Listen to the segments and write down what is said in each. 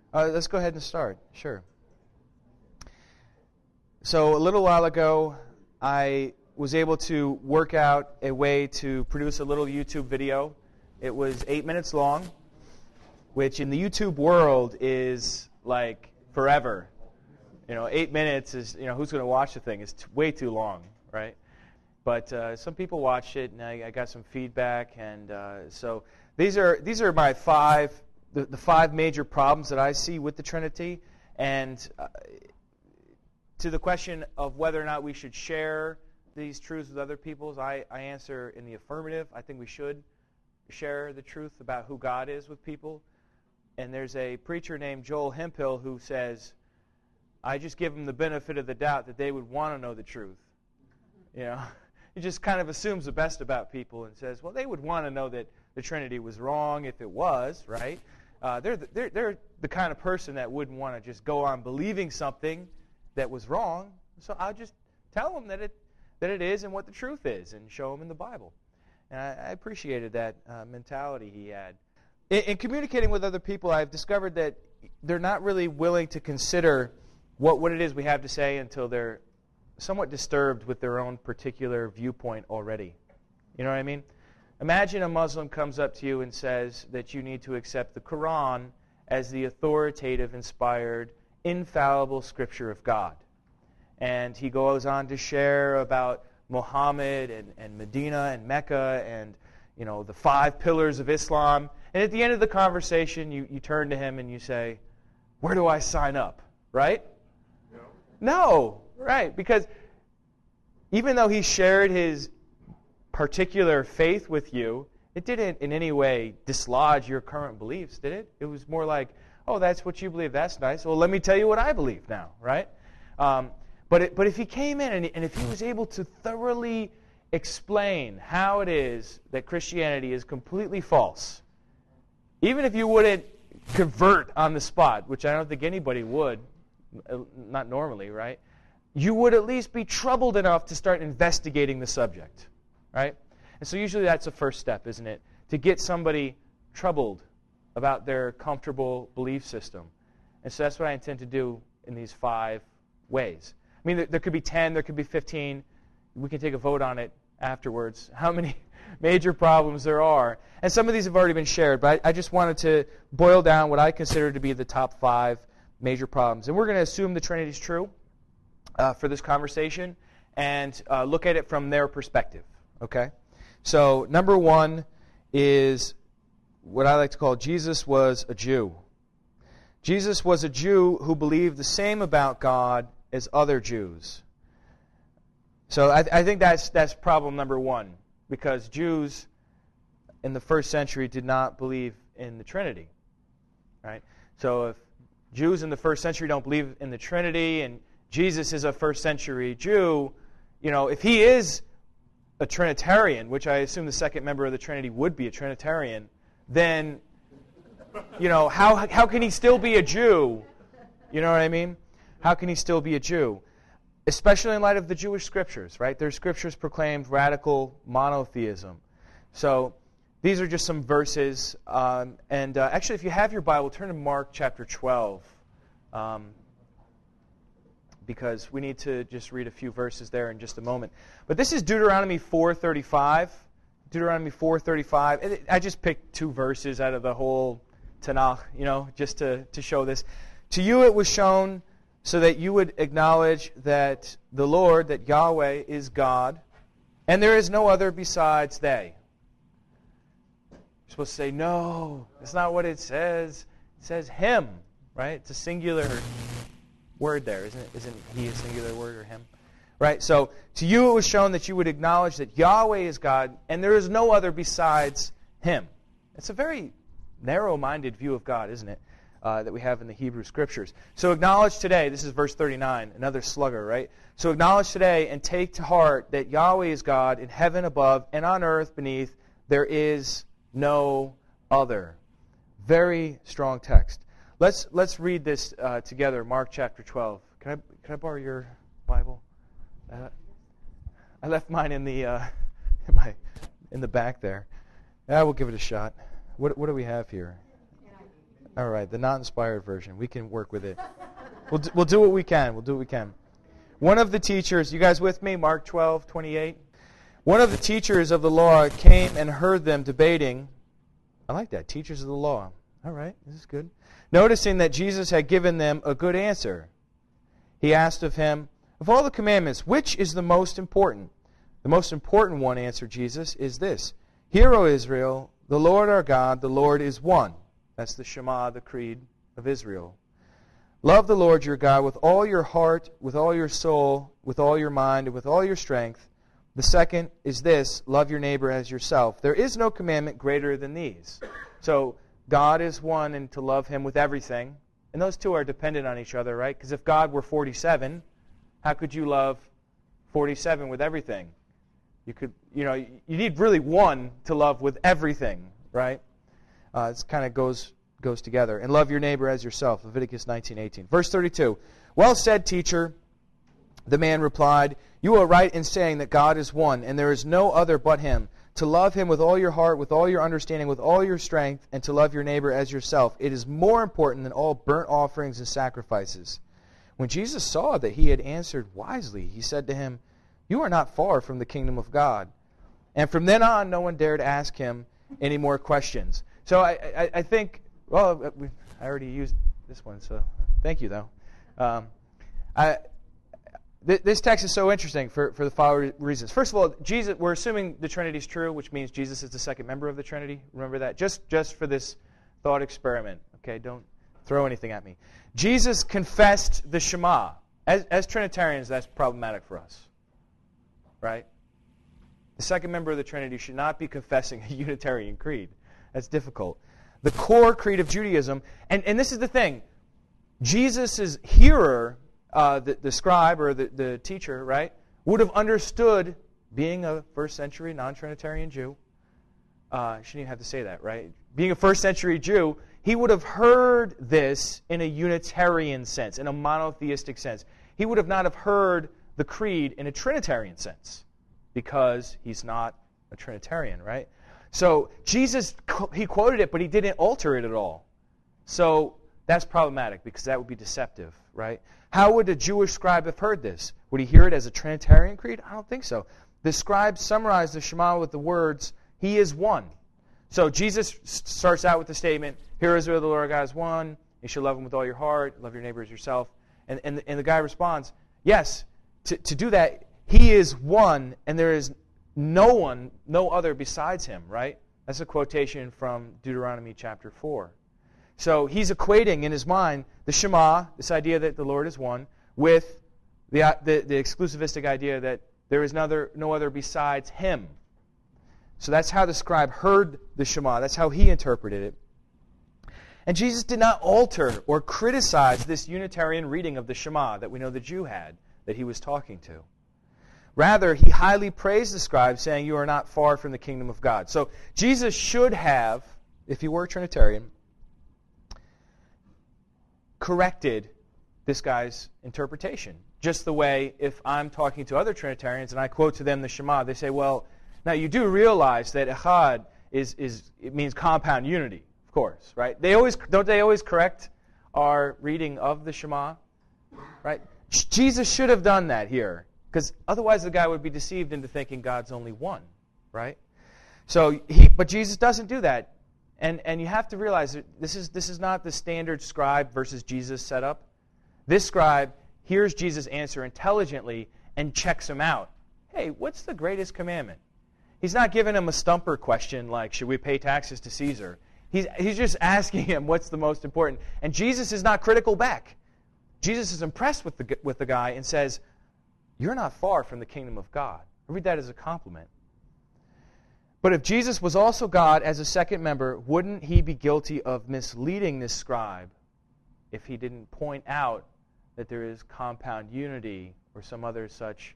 Let's go ahead and start. Sure. So a little while ago, I was able to work out a way to produce a little YouTube video. It was 8 minutes long, which in the YouTube world is like forever. 8 minutes is, who's going to watch the thing? It's way too long, right? But some people watched it, and I got some feedback, and so these are my the five major problems that I see with the Trinity, and to the question of whether or not we should share these truths with other people, I answer in the affirmative. I think we should share the truth about who God is with people. And there's a preacher named Joel Hemphill who says, I just give them the benefit of the doubt that they would want to know the truth. He just kind of assumes the best about people and says, well, they would want to know that the Trinity was wrong if it was, right? They're the kind of person that wouldn't want to just go on believing something that was wrong. So I'll just tell them that it is and what the truth is and show them in the Bible. And I appreciated that mentality he had. In communicating with other people, I've discovered that they're not really willing to consider what it is we have to say until they're somewhat disturbed with their own particular viewpoint already. You know what I mean? Imagine a Muslim comes up to you and says that you need to accept the Quran as the authoritative, inspired, infallible scripture of God. And he goes on to share about Muhammad and Medina and Mecca and the 5 pillars of Islam. And at the end of the conversation, you turn to him and you say, where do I sign up? Right? No, right. Because even though he shared his particular faith with you, it didn't in any way dislodge your current beliefs, did it? It was more like, oh, that's what you believe. That's nice. Well, let me tell you what I believe now, right? But if he came in and if he was able to thoroughly explain how it is that Christianity is completely false, even if you wouldn't convert on the spot, which I don't think anybody would, not normally, right? You would at least be troubled enough to start investigating the subject, right? And so usually that's the first step, isn't it? To get somebody troubled about their comfortable belief system. And so that's what I intend to do in these 5 ways. I mean, there could be 10, there could be 15. We can take a vote on it afterwards, how many major problems there are. And some of these have already been shared, but I just wanted to boil down what I consider to be the top 5 major problems. And we're going to assume the Trinity is true for this conversation and look at it from their perspective, okay? So number 1 is what I like to call Jesus was a Jew. Jesus was a Jew who believed the same about God as other Jews. So I think that's problem number 1, because Jews in the first century did not believe in the Trinity, right? So if Jews in the first century don't believe in the Trinity and Jesus is a first century Jew, if he is a Trinitarian, which I assume the second member of the Trinity would be a Trinitarian, then, how can he still be a Jew? You know what I mean? How can he still be a Jew? Especially in light of the Jewish scriptures, right? Their scriptures proclaimed radical monotheism. So these are just some verses. Actually, if you have your Bible, turn to Mark chapter 12. Because we need to just read a few verses there in just a moment. But this is Deuteronomy 4:35. Deuteronomy 4:35. I just picked 2 verses out of the whole Tanakh, just to show this. To you it was shown so that you would acknowledge that the Lord, that Yahweh, is God, and there is no other besides they. You're supposed to say, no, that's not what it says. It says him, right? It's a singular word there, isn't it? Isn't he a singular word or him? Right? So, to you it was shown that you would acknowledge that Yahweh is God, and there is no other besides him. It's a very narrow-minded view of God, isn't it? That we have in the Hebrew Scriptures. So acknowledge today, this is verse 39, another slugger, right? So acknowledge today and take to heart that Yahweh is God in heaven above and on earth beneath. There is no other. Very strong text. Let's read this together, Mark chapter 12. Can I borrow your Bible? I left mine in the back there. We'll give it a shot. What do we have here? All right, the not inspired version. We can work with it. We'll do what we can. We'll do what we can. One of the teachers, you guys with me? Mark 12:28. One of the teachers of the law came and heard them debating. I like that, teachers of the law. All right, this is good. Noticing that Jesus had given them a good answer, he asked of him, "Of all the commandments, which is the most important?" "The most important one," answered Jesus, "is this: Hear, O Israel, the Lord our God, the Lord is one." That's the Shema, the creed of Israel. "Love the Lord your God with all your heart, with all your soul, with all your mind, and with all your strength. The second is this: love your neighbor as yourself. There is no commandment greater than these." So God is one, and to love Him with everything. And those two are dependent on each other, right? Because if God were 47, how could you love 47 with everything? You need really one to love with everything, right? It kind of goes together. And love your neighbor as yourself, Leviticus 19:18. Verse 32, "Well said, teacher," the man replied, "You are right in saying that God is one, and there is no other but Him. To love Him with all your heart, with all your understanding, with all your strength, and to love your neighbor as yourself. It is more important than all burnt offerings and sacrifices." When Jesus saw that he had answered wisely, he said to him, "You are not far from the kingdom of God." And from then on, no one dared ask him any more questions. So I think, well, I already used this one, so thank you, though. This text is so interesting for the following reasons. First of all, Jesus, we're assuming the Trinity is true, which means Jesus is the second member of the Trinity. Remember that? Just for this thought experiment. Okay, don't throw anything at me. Jesus confessed the Shema. As Trinitarians, that's problematic for us. Right? The second member of the Trinity should not be confessing a Unitarian creed. That's difficult. The core creed of Judaism, and this is the thing, Jesus' hearer, the scribe or the teacher, right, would have understood, being a first century non-Trinitarian Jew, shouldn't even have to say that, right? Being a first century Jew, he would have heard this in a Unitarian sense, in a monotheistic sense. He would have not have heard the creed in a Trinitarian sense, because he's not a Trinitarian, right? So Jesus, he quoted it, but he didn't alter it at all. So that's problematic, because that would be deceptive, right? How would a Jewish scribe have heard this? Would he hear it as a Trinitarian creed? I don't think so. The scribe summarized the Shema with the words, "He is one." So Jesus starts out with the statement, "Hear, Israel, the Lord God is one. You should love Him with all your heart. Love your neighbor as yourself." And the guy responds, yes, to do that, He is one, and there is no other besides Him, right? That's a quotation from Deuteronomy chapter 4. So he's equating in his mind the Shema, this idea that the Lord is one, with the exclusivistic idea that there is no other besides Him. So that's how the scribe heard the Shema. That's how he interpreted it. And Jesus did not alter or criticize this Unitarian reading of the Shema that we know the Jew had, that he was talking to. Rather, he highly praised the scribe, saying, "You are not far from the kingdom of God." So Jesus should have, if he were a Trinitarian, corrected this guy's interpretation. Just the way if I'm talking to other Trinitarians and I quote to them the Shema, they say, "Well, now you do realize that echad it means compound unity, of course, right?" Don't they always correct our reading of the Shema, right? Jesus should have done that here, because otherwise the guy would be deceived into thinking God's only one, right? But Jesus doesn't do that. And you have to realize that this is not the standard scribe versus Jesus setup. This scribe hears Jesus answer intelligently and checks him out. Hey, what's the greatest commandment? He's not giving him a stumper question like, should we pay taxes to Caesar? He's just asking him what's the most important. And Jesus is not critical back. Jesus is impressed with the guy and says, "You're not far from the kingdom of God." I read that as a compliment. But if Jesus was also God as a second member, wouldn't he be guilty of misleading this scribe if he didn't point out that there is compound unity or some other such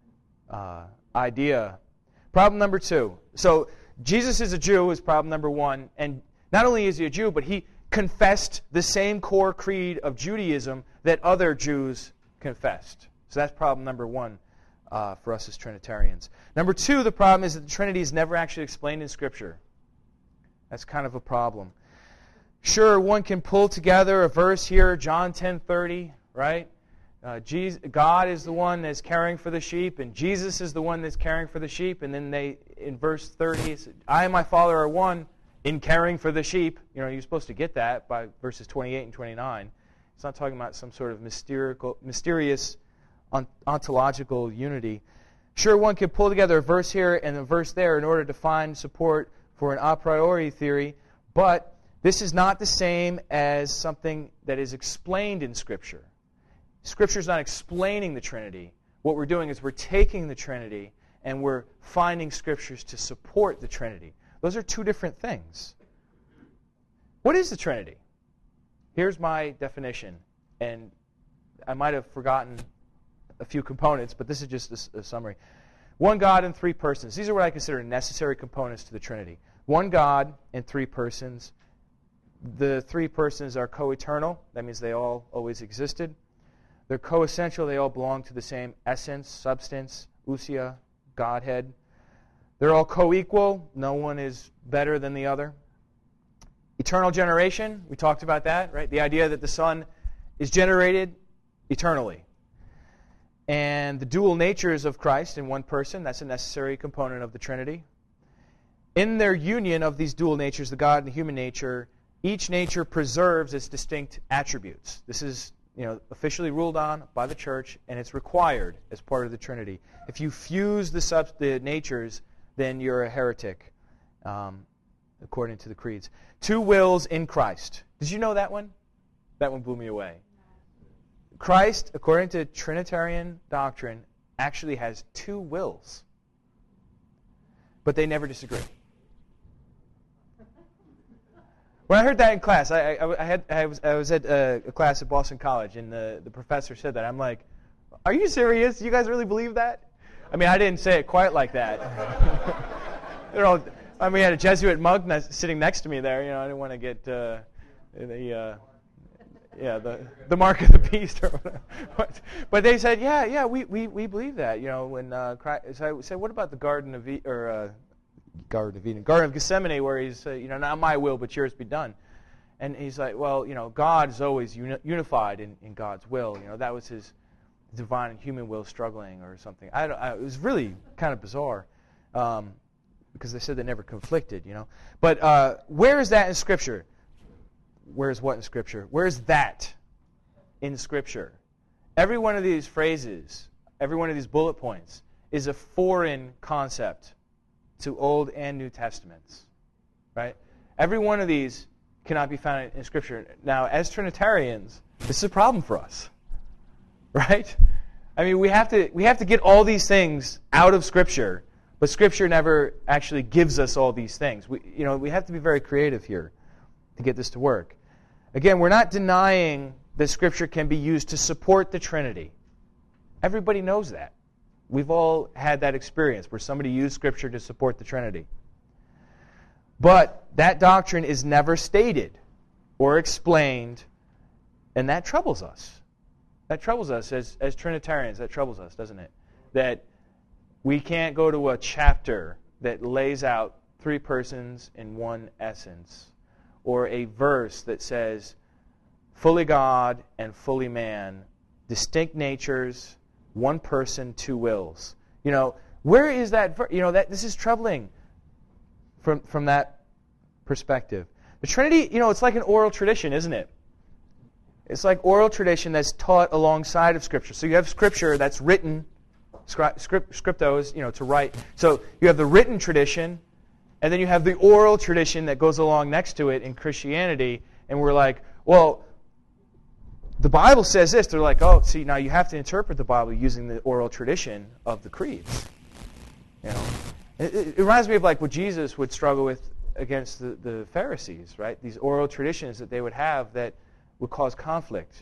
idea? Problem number 2. So Jesus is a Jew is problem number 1. And not only is he a Jew, but he confessed the same core creed of Judaism that other Jews confessed. So that's problem number 1. For us as Trinitarians. Number 2, the problem is that the Trinity is never actually explained in Scripture. That's kind of a problem. Sure, one can pull together a verse here, John 10:30, right? God is the one that's caring for the sheep, and Jesus is the one that's caring for the sheep. And then in verse 30, I and my Father are one in caring for the sheep. You're supposed to get that by verses 28 and 29. It's not talking about some sort of mysterious ontological unity. Sure, one could pull together a verse here and a verse there in order to find support for an a priori theory, but this is not the same as something that is explained in Scripture. Scripture is not explaining the Trinity. What we're doing is we're taking the Trinity and we're finding Scriptures to support the Trinity. Those are two different things. What is the Trinity? Here's my definition, and I might have forgotten a few components, but this is just a summary. One God and three persons. These are what I consider necessary components to the Trinity. One God and three persons. The three persons are co-eternal. That means they all always existed. They're co-essential. They all belong to the same essence, substance, ousia, Godhead. They're all co-equal. No one is better than the other. Eternal generation. We talked about that, right? The idea that the Son is generated eternally. And the dual natures of Christ in one person, that's a necessary component of the Trinity. In their union of these dual natures, the God and the human nature, each nature preserves its distinct attributes. This is officially ruled on by the church, and it's required as part of the Trinity. If you fuse the natures, then you're a heretic, according to the creeds. Two wills in Christ. Did you know that one? That one blew me away. Christ, according to Trinitarian doctrine, actually has two wills, but they never disagree. When I heard that in class, I was at a class at Boston College, and the professor said that. I'm like, are you serious? You guys really believe that? I mean, I didn't say it quite like that. We had a Jesuit monk sitting next to me there. I didn't want to get the mark of the beast or whatever. But they said, we believe that. When Christ, so I said, what about the Garden of Gethsemane, where he's not my will but yours be done. And he's like, well, God is always unified in God's will. That was his divine and human will struggling or something. It was really kind of bizarre because they said they never conflicted. But where is that in Scripture? Where is what in Scripture? Where is that in Scripture? Every one of these phrases, every one of these bullet points is a foreign concept to Old and New Testaments, right? Every one of these cannot be found in Scripture. Now, as Trinitarians, this is a problem for us, right? I mean, we have to get all these things out of Scripture, but Scripture never actually gives us all these things. We have to be very creative here to get this to work. Again, we're not denying that Scripture can be used to support the Trinity. Everybody knows that. We've all had that experience where somebody used Scripture to support the Trinity. But that doctrine is never stated or explained, and that troubles us. That troubles us as Trinitarians. That troubles us, doesn't it? That we can't go to a chapter that lays out three persons in one essence, or a verse that says, fully God and fully man, distinct natures, one person, two wills. Where is that? This is troubling from that perspective. The Trinity, it's like an oral tradition, isn't it? It's like oral tradition that's taught alongside of Scripture. So you have Scripture that's written, scriptos, to write. So you have the written tradition, and then you have the oral tradition that goes along next to it in Christianity, and we're like, well, the Bible says this. They're like, oh, see, now you have to interpret the Bible using the oral tradition of the creeds. It reminds me of like what Jesus would struggle with against the Pharisees, right? These oral traditions that they would have that would cause conflict,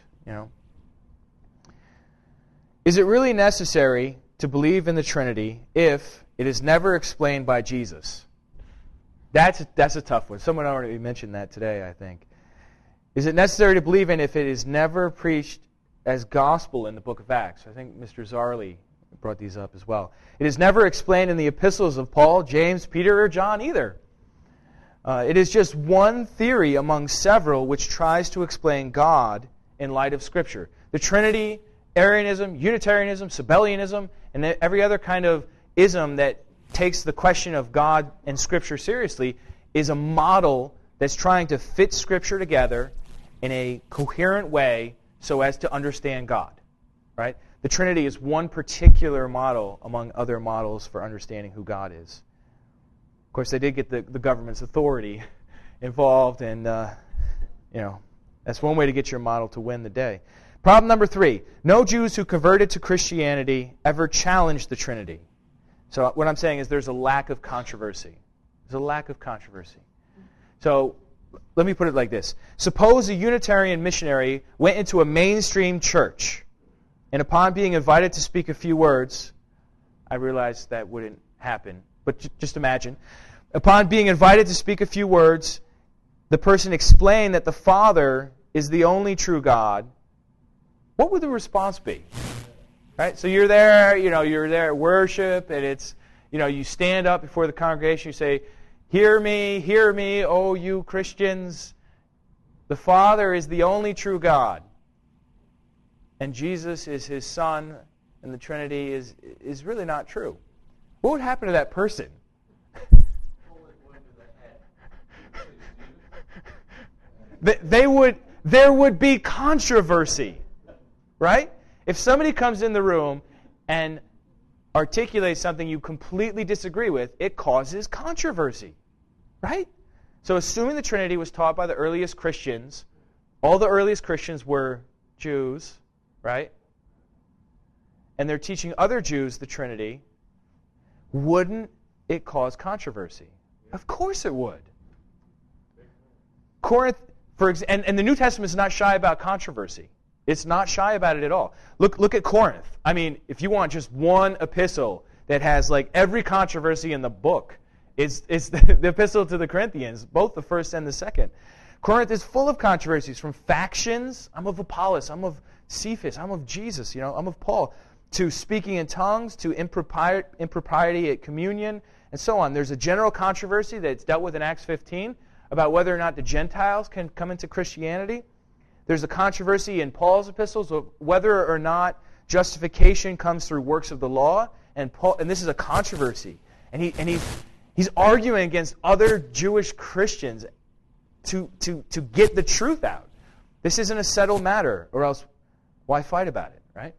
Is it really necessary to believe in the Trinity if it is never explained by Jesus? That's a tough one. Someone already mentioned that today, I think. Is it necessary to believe in if it is never preached as gospel in the book of Acts? I think Mr. Zarley brought these up as well. It is never explained in the epistles of Paul, James, Peter, or John either. It is just one theory among several which tries to explain God in light of Scripture. The Trinity, Arianism, Unitarianism, Sabellianism, and every other kind of ism that takes the question of God and Scripture seriously is a model that's trying to fit Scripture together in a coherent way so as to understand God. Right? The Trinity is one particular model among other models for understanding who God is. Of course, they did get the government's authority involved, and that's one way to get your model to win the day. Problem number 3, no Jews who converted to Christianity ever challenged the Trinity. So what I'm saying is there's a lack of controversy. There's a lack of controversy. So let me put it like this. Suppose a Unitarian missionary went into a mainstream church, and upon being invited to speak a few words, I realize that wouldn't happen, but just imagine. Upon being invited to speak a few words, the person explained that the Father is the only true God. What would the response be? Right? So you're there at worship, and it's, you stand up before the congregation, you say, hear me, oh you Christians. The Father is the only true God. And Jesus is His Son, and the Trinity is really not true. What would happen to that person? There would be controversy, right? If somebody comes in the room and articulates something you completely disagree with, it causes controversy, right? So assuming the Trinity was taught by the earliest Christians, all the earliest Christians were Jews, right? And they're teaching other Jews the Trinity, wouldn't it cause controversy? Of course it would. Corinth, and the New Testament is not shy about controversy. It's not shy about it at all. Look at Corinth. I mean, if you want just one epistle that has like every controversy in the book, it's the epistle to the Corinthians, both the first and the second. Corinth is full of controversies, from factions, I'm of Apollos, I'm of Cephas, I'm of Jesus, I'm of Paul, to speaking in tongues, to impropriety at communion, and so on. There's a general controversy that's dealt with in Acts 15 about whether or not the Gentiles can come into Christianity. There's a controversy in Paul's epistles of whether or not justification comes through works of the law, and this is a controversy. And he's arguing against other Jewish Christians to get the truth out. This isn't a settled matter, or else why fight about it, right?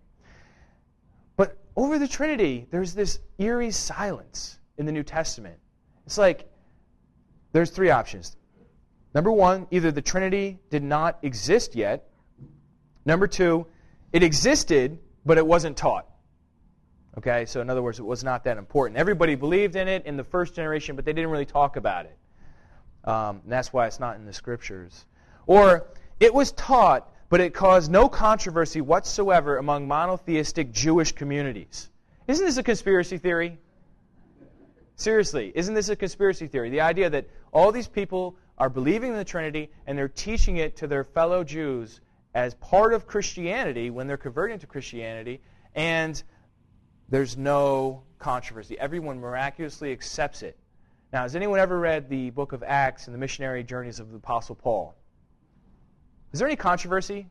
But over the Trinity, there's this eerie silence in the New Testament. It's like there's 3 options. Number 1, either the Trinity did not exist yet. Number 2, it existed, but it wasn't taught. Okay, so in other words, it was not that important. Everybody believed in it in the first generation, but they didn't really talk about it. And that's why it's not in the Scriptures. Or it was taught, but it caused no controversy whatsoever among monotheistic Jewish communities. Isn't this a conspiracy theory? Seriously, isn't this a conspiracy theory? The idea that all these people are believing in the Trinity and they're teaching it to their fellow Jews as part of Christianity when they're converting to Christianity, and there's no controversy. Everyone miraculously accepts it. Now, has anyone ever read the book of Acts and the missionary journeys of the Apostle Paul? Is there any controversy?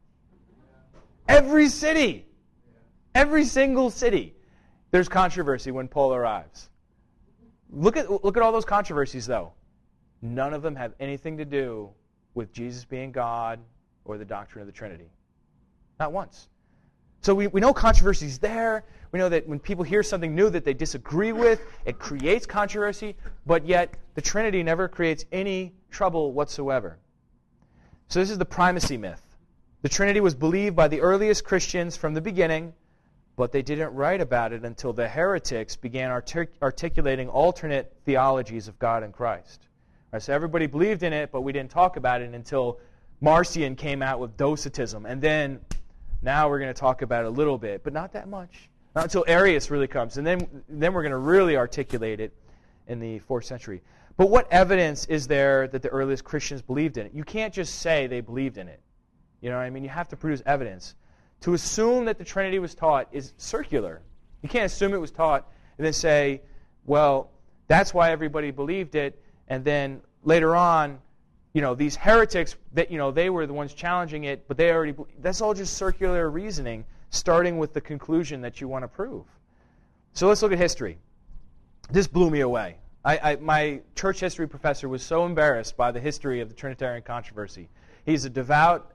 Every city, every single city, there's controversy when Paul arrives. Look at all those controversies, though. None of them have anything to do with Jesus being God or the doctrine of the Trinity. Not once. So we know controversy is there. We know that when people hear something new that they disagree with, it creates controversy, but yet the Trinity never creates any trouble whatsoever. So this is the primacy myth. The Trinity was believed by the earliest Christians from the beginning, but they didn't write about it until the heretics began articulating alternate theologies of God and Christ. Right, so everybody believed in it, but we didn't talk about it until Marcion came out with Docetism. And then, now we're going to talk about it a little bit, but not that much. Not until Arius really comes. And then we're going to really articulate it in the 4th century. But what evidence is there that the earliest Christians believed in it? You can't just say they believed in it. You know what I mean? You have to produce evidence. To assume that the Trinity was taught is circular. You can't assume it was taught and then say, well, that's why everybody believed it, and then later on, these heretics, that they were the ones challenging it, but that's all just circular reasoning, starting with the conclusion that you want to prove. So let's look at history. This blew me away. My church history professor was so embarrassed by the history of the Trinitarian controversy. He's a devout,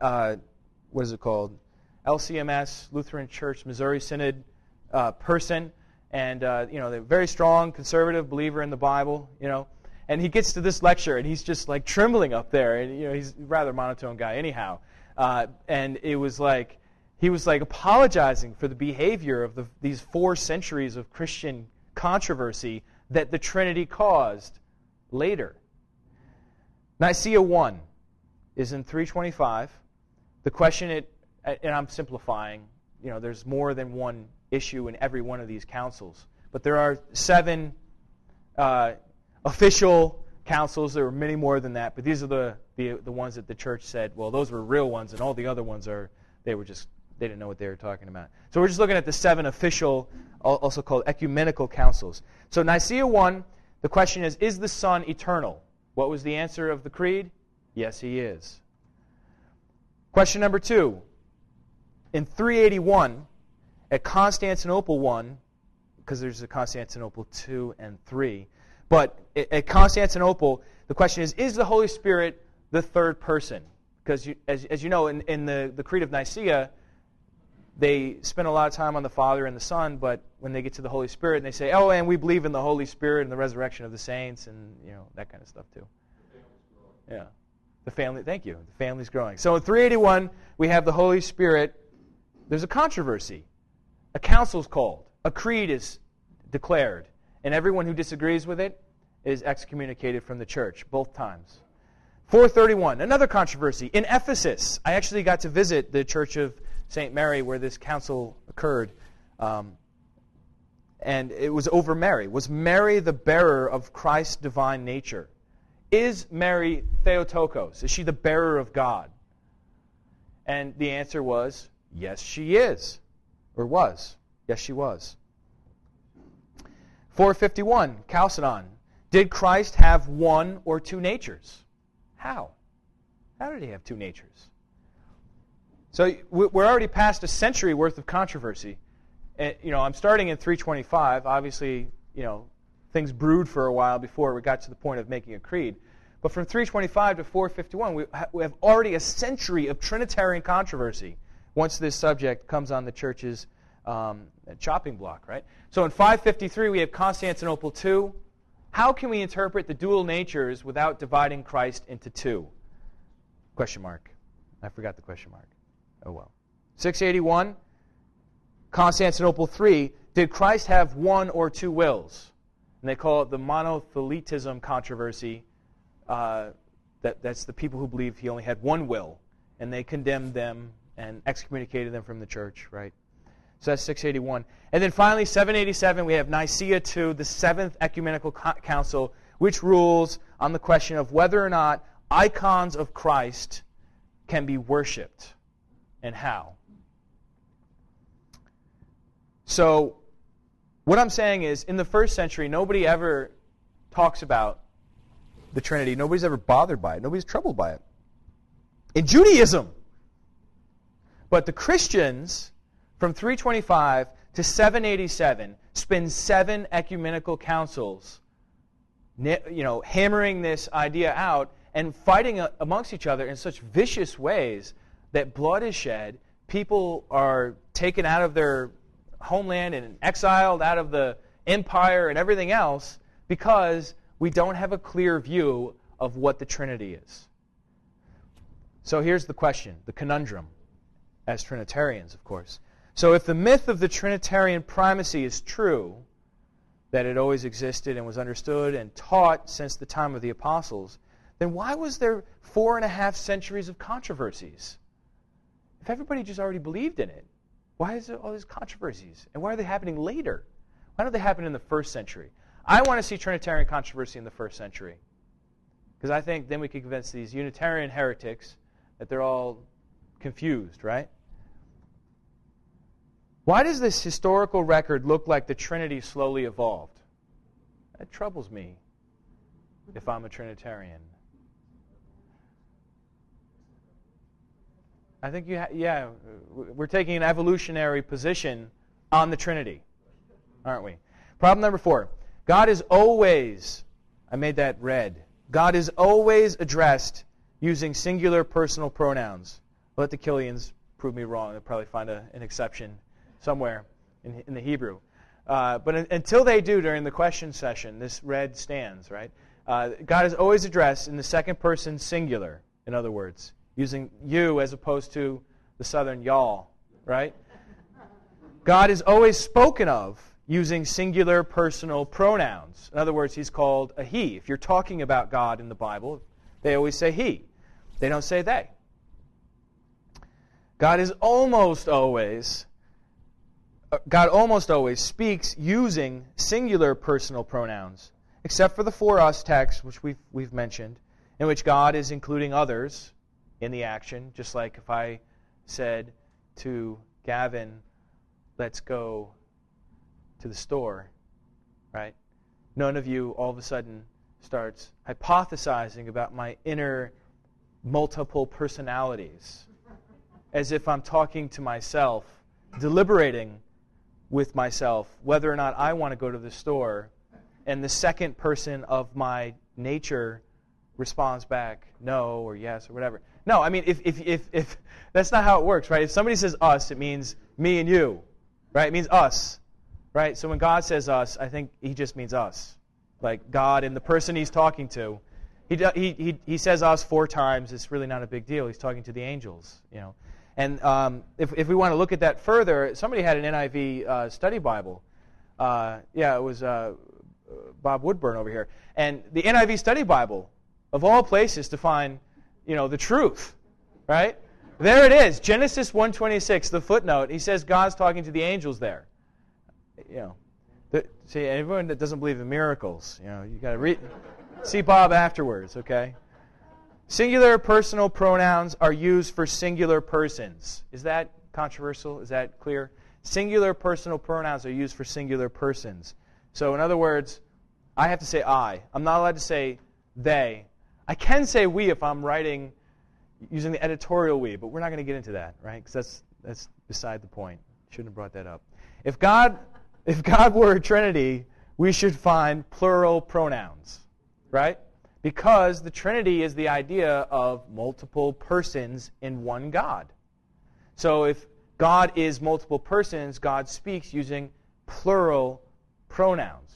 LCMS, Lutheran Church, Missouri Synod person, and they're very strong, conservative believer in the Bible, And he gets to this lecture, and he's just like trembling up there, and he's a rather monotone guy anyhow. And it was like he was like apologizing for the behavior of these 4 centuries of Christian controversy that the Trinity caused later. Nicaea 1 is in 325. The question, and I'm simplifying, there's more than one issue in every one of these councils, but there are 7 official councils. There were many more than that, but these are the ones that the church said, well, those were real ones, and all the other ones they didn't know what they were talking about. So we're just looking at the 7 official, also called ecumenical councils. So Nicaea 1, the question is the Son eternal? What was the answer of the creed? Yes, he is. Question number 2. In 381, at Constantinople 1, because there's a Constantinople 2 and 3, but at Constantinople, the question is the Holy Spirit the third person? Because as you know, in the Creed of Nicaea, they spend a lot of time on the Father and the Son, but when they get to the Holy Spirit, and they say, oh, and we believe in the Holy Spirit and the resurrection of the saints, and that kind of stuff too. Yeah. The family, thank you. The family's growing. So in 381, we have the Holy Spirit. There's a controversy. A council's called. A creed is declared. And everyone who disagrees with it is excommunicated from the church, both times. 431, another controversy. In Ephesus, I actually got to visit the Church of St. Mary where this council occurred. And it was over Mary. Was Mary the bearer of Christ's divine nature? Is Mary Theotokos? Is she the bearer of God? And the answer was, yes, she is. Or was. Yes, she was. 451, Chalcedon. Did Christ have 1 or 2 natures? How? How did he have 2 natures? So we're already past a century worth of controversy. I'm starting in 325. Obviously, things brewed for a while before we got to the point of making a creed. But from 325 to 451, we have already a century of Trinitarian controversy once this subject comes on the church's chopping block, right? So in 553, we have Constantinople II. How can we interpret the dual natures without dividing Christ into 2? Question mark. I forgot the question mark. Oh well. 681, Constantinople III. Did Christ have 1 or 2 wills? And they call it the monothelitism controversy. That's the people who believe he only had 1 will. And they condemned them and excommunicated them from the church, right? So that's 681. And then finally, 787, we have Nicaea II, the 7th Ecumenical Council, which rules on the question of whether or not icons of Christ can be worshipped and how. So what I'm saying is, in the first century, nobody ever talks about the Trinity. Nobody's ever bothered by it. Nobody's troubled by it. In Judaism. But the Christians, from 325 to 787, spend 7 ecumenical councils, hammering this idea out and fighting amongst each other in such vicious ways that blood is shed, people are taken out of their homeland and exiled out of the empire and everything else because we don't have a clear view of what the Trinity is. So here's the question, the conundrum, as Trinitarians, of course. So if the myth of the Trinitarian primacy is true, that it always existed and was understood and taught since the time of the apostles, then why was there 4.5 centuries of controversies? If everybody just already believed in it, why is there all these controversies? And why are they happening later? Why don't they happen in the first century? I want to see Trinitarian controversy in the first century. Because I think then we can convince these Unitarian heretics that they're all confused, right? Why does this historical record look like the Trinity slowly evolved? That troubles me if I'm a Trinitarian. I think we're taking an evolutionary position on the Trinity, aren't we? Problem number 4. God is always, I made that red, God is always addressed using singular personal pronouns. Let the Killians prove me wrong. They'll probably find an exception somewhere in the Hebrew. But until they do during the question session, this red stands, right? God is always addressed in the second person singular, in other words, using you as opposed to the southern y'all, right? God is always spoken of using singular personal pronouns. In other words, he's called a he. If you're talking about God in the Bible, they always say he. They don't say they. God almost always speaks using singular personal pronouns, except for the for us text, which we've mentioned, in which God is including others in the action, just like if I said to Gavin, let's go to the store, right? None of you all of a sudden starts hypothesizing about my inner multiple personalities, as if I'm talking to myself, deliberating with myself whether or not I want to go to the store, and the second person of my nature responds back no or yes or whatever. No, I mean, if that's not how it works, right? If somebody says us, it means me and you, right? It means us, right? So when God says us, I think he just means us. Like God and the person he's talking to. He says us 4 times. It's really not a big deal. He's talking to the angels, you know. And if we want to look at that further, somebody had an NIV study Bible. It was Bob Woodburn over here. And the NIV study Bible, of all places to find, the truth, right? There it is, Genesis 1:26, the footnote. He says God's talking to the angels there. See, everyone that doesn't believe in miracles, you got to read, see Bob afterwards, okay? Singular personal pronouns are used for singular persons. Is that controversial? Is that clear? Singular personal pronouns are used for singular persons. So in other words, I have to say I. I'm not allowed to say they. I can say we if I'm writing using the editorial we, but we're not going to get into that, right? Because that's beside the point. Shouldn't have brought that up. If God were a Trinity, we should find plural pronouns, right? Because the Trinity is the idea of multiple persons in one God. So if God is multiple persons, God speaks using plural pronouns.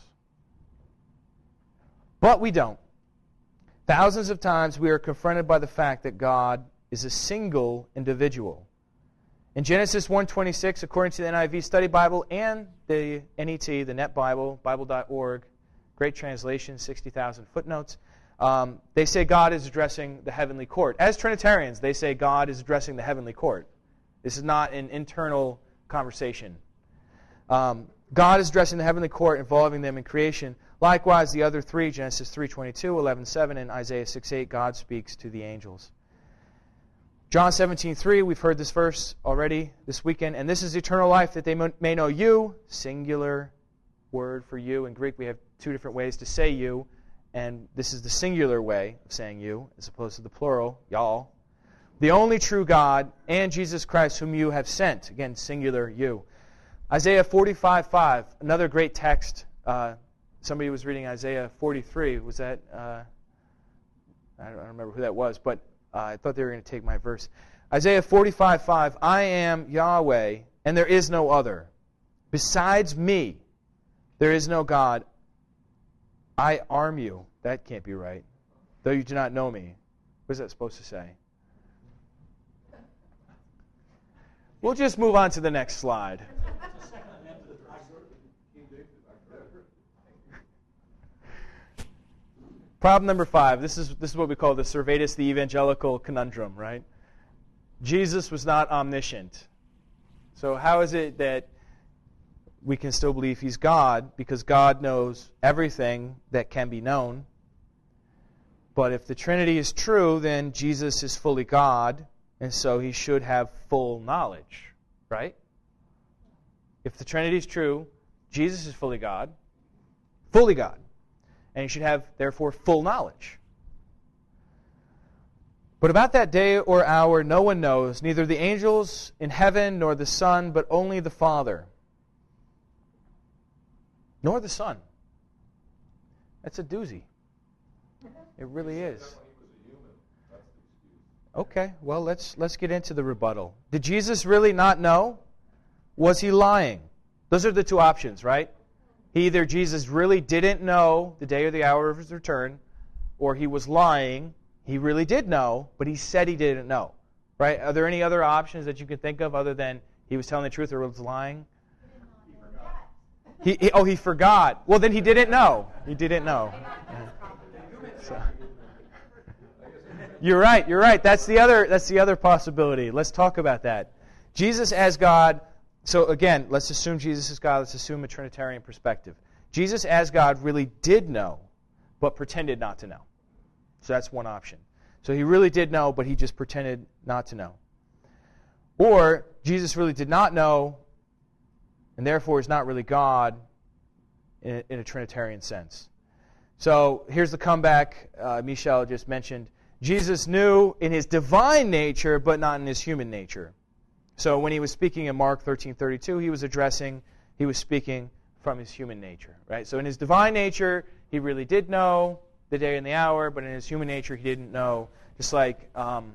But we don't. Thousands of times we are confronted by the fact that God is a single individual. In Genesis 1:26, according to the NIV Study Bible and the NET, the Net Bible, Bible.org, great translation, 60,000 footnotes, they say God is addressing the heavenly court. As Trinitarians, they say God is addressing the heavenly court. This is not an internal conversation. God is addressing the heavenly court, involving them in creation. Likewise, the other 3, Genesis 3:22, 11:7, and Isaiah 6:8, God speaks to the angels. John 17:3, we've heard this verse already this weekend. And this is eternal life, that they may know you, singular word for you. In Greek, we have 2 different ways to say you. And this is the singular way of saying you, as opposed to the plural, y'all. The only true God, and Jesus Christ, whom you have sent. Again, singular, you. Isaiah 45:5, another great text. Somebody was reading Isaiah 43. Was that, I don't remember who that was, but I thought they were going to take my verse. Isaiah 45:5, I am Yahweh, and there is no other. Besides me, there is no God. I arm you. That can't be right. Though you do not know me. What is that supposed to say? We'll just move on to the next slide. Problem number 5. This is what we call the Servetus, the evangelical conundrum, right? Jesus was not omniscient. So how is it that we can still believe he's God? Because God knows everything that can be known. But if the Trinity is true, then Jesus is fully God, and so he should have full knowledge, right? If the Trinity is true, Jesus is fully God, and he should have, therefore, full knowledge. But about that day or hour no one knows, neither the angels in heaven nor the Son, but only the Father. Nor the Son. That's a doozy. It really is. Okay, well, let's get into the rebuttal. Did Jesus really not know? Was he lying? Those are the two options, right? Either Jesus really didn't know the day or the hour of his return, or he was lying. He really did know, but he said he didn't know. Right? Are there any other options that you can think of other than he was telling the truth or was lying? He forgot. Well, then he didn't know. He didn't know. So. You're right. That's the other possibility. Let's talk about that. Jesus as God. So again, let's assume Jesus is God. Let's assume a Trinitarian perspective. Jesus as God really did know, but pretended not to know. So that's one option. So he really did know, but he just pretended not to know. Or Jesus really did not know, and therefore is not really God in a Trinitarian sense. So here's the comeback Michel just mentioned. Jesus knew in his divine nature, but not in his human nature. So when he was speaking in Mark 13:32, he was speaking from his human nature, right? So in his divine nature, he really did know the day and the hour, but in his human nature, he didn't know. Just like,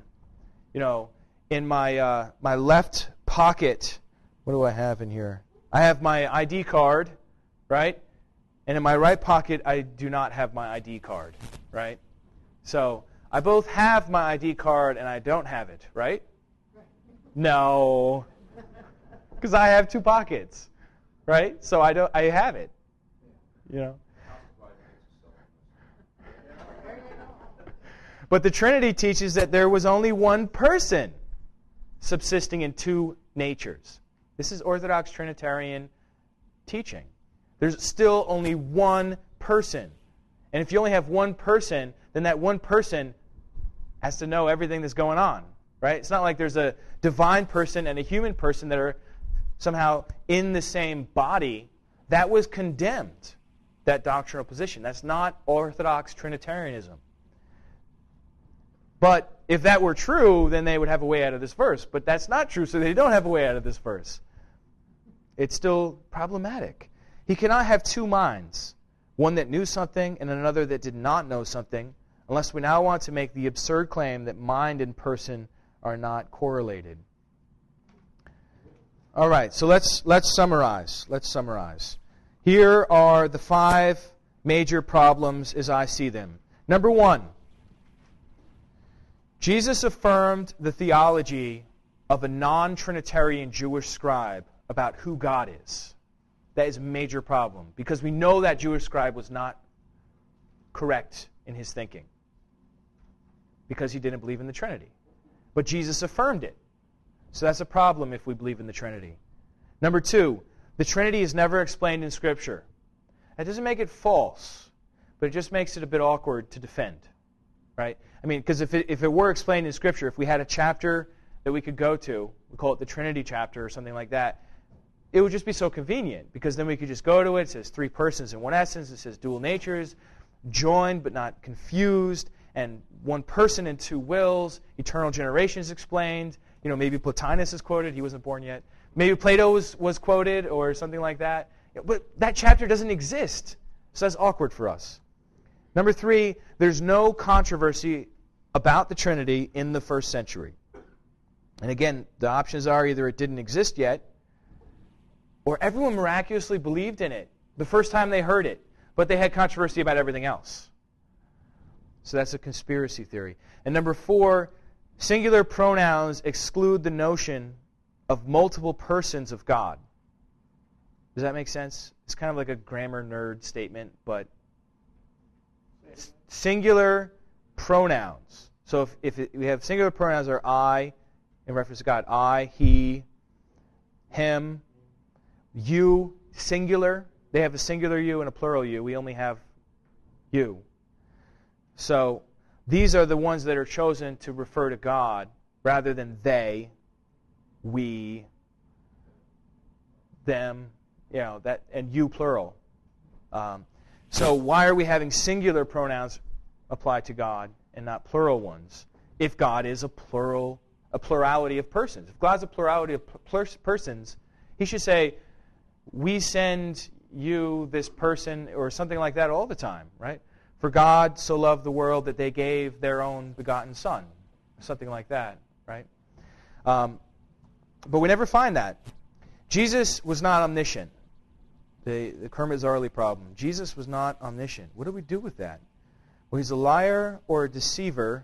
in my left pocket, what do I have in here? I have my ID card, right? And in my right pocket, I do not have my ID card, right? So I both have my ID card and I don't have it, right? No, because I have two pockets, right? So I have it, But the Trinity teaches that there was only one person subsisting in two natures. This is Orthodox Trinitarian teaching. There's still only one person. And if you only have one person, then that one person has to know everything that's going on, right? It's not like there's a divine person and a human person that are somehow in the same body. That was condemned, that doctrinal position. That's not Orthodox Trinitarianism. But if that were true, then they would have a way out of this verse. But that's not true, so they don't have a way out of this verse. It's still problematic. He cannot have two minds, one that knew something and another that did not know something, unless we now want to make the absurd claim that mind and person are not correlated. All right, so let's summarize. Let's summarize. Here are the 5 major problems as I see them. Number 1, Jesus affirmed the theology of a non-Trinitarian Jewish scribe about who God is. That is a major problem, because we know that Jewish scribe was not correct in his thinking, because he didn't believe in the Trinity. But Jesus affirmed it. So that's a problem if we believe in the Trinity. Number 2, the Trinity is never explained in Scripture. That doesn't make it false, but it just makes it a bit awkward to defend. Right? I mean, because if it were explained in Scripture, if we had a chapter that we could go to, we call it the Trinity chapter or something like that, it would just be so convenient, because then we could just go to it. It says 3 persons in one essence. It says dual natures, joined but not confused, and one person and 2 wills. Eternal generation is explained. Maybe Plotinus is quoted. He wasn't born yet. Maybe Plato was quoted or something like that. But that chapter doesn't exist, so that's awkward for us. Number 3, there's no controversy about the Trinity in the first century. And again, the options are either it didn't exist yet, or everyone miraculously believed in it the first time they heard it, but they had controversy about everything else. So that's a conspiracy theory. And number 4, singular pronouns exclude the notion of multiple persons of God. Does that make sense? It's kind of like a grammar nerd statement, but singular pronouns. So if we have singular pronouns are I, in reference to God, I, he, him, you, singular. They have a singular you and a plural you. We only have you. So these are the ones that are chosen to refer to God rather than they, we, them, that, and you plural. So why are we having singular pronouns apply to God and not plural ones? if God is a plurality of persons. If God's a plurality of persons, he should say, we send you this person, or something like that all the time, right? For God so loved the world that they gave their own begotten Son. Something like that, right? But we never find that. Jesus was not omniscient. The Kermit Zarley problem. Jesus was not omniscient. What do we do with that? Well, he's a liar or a deceiver,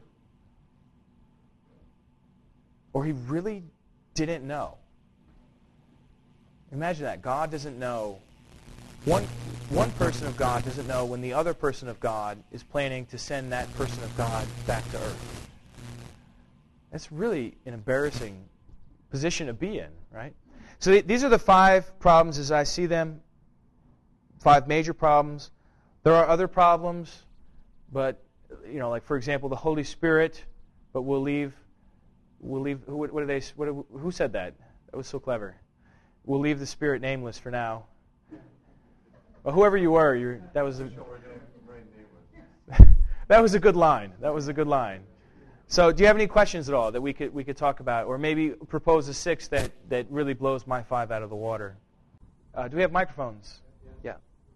or he really didn't know. Imagine that. God doesn't know. One person of God doesn't know when the other person of God is planning to send that person of God back to earth. That's really an embarrassing position to be in, right? So these are the 5 problems as I see them. 5 major problems. There are other problems, but like for example, the Holy Spirit. But we'll leave. Who said that? That was so clever. We'll leave the Spirit nameless for now. Well, whoever you were, that was a good line. That was a good line. So, do you have any questions at all that we could talk about, or maybe propose a 6th that really blows my 5 out of the water? Do we have microphones? Yeah.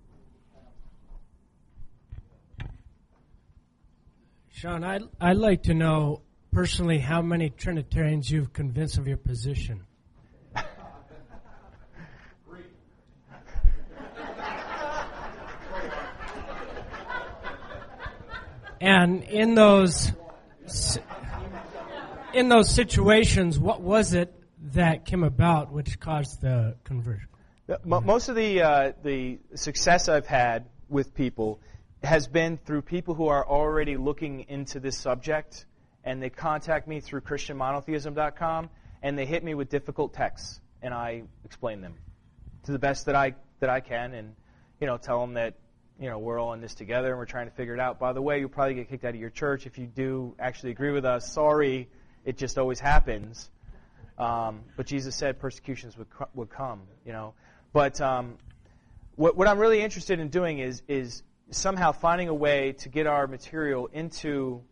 Sean, I'd like to know personally how many Trinitarians you've convinced of your position. And in those situations, what was it that came about which caused the conversion? Most of the success I've had with people has been through people who are already looking into this subject, and they contact me through ChristianMonotheism.com, and they hit me with difficult texts, and I explain them to the best that I can, and tell them that we're all in this together and we're trying to figure it out. By the way, you'll probably get kicked out of your church if you do actually agree with us. Sorry, it just always happens. But Jesus said persecutions would come, But what I'm really interested in doing is somehow finding a way to get our material into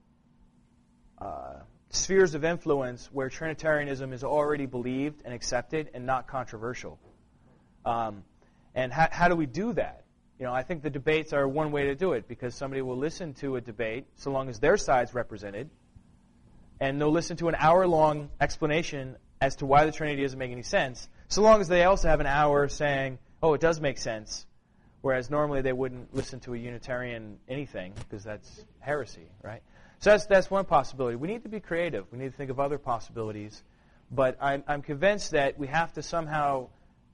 spheres of influence where Trinitarianism is already believed and accepted and not controversial. And how do we do that? I think the debates are one way to do it, because somebody will listen to a debate so long as their side's represented, and they'll listen to an hour-long explanation as to why the Trinity doesn't make any sense, so long as they also have an hour saying, oh, it does make sense, whereas normally they wouldn't listen to a Unitarian anything, because that's heresy, right? So that's one possibility. We need to be creative. We need to think of other possibilities. But I'm convinced that we have to somehow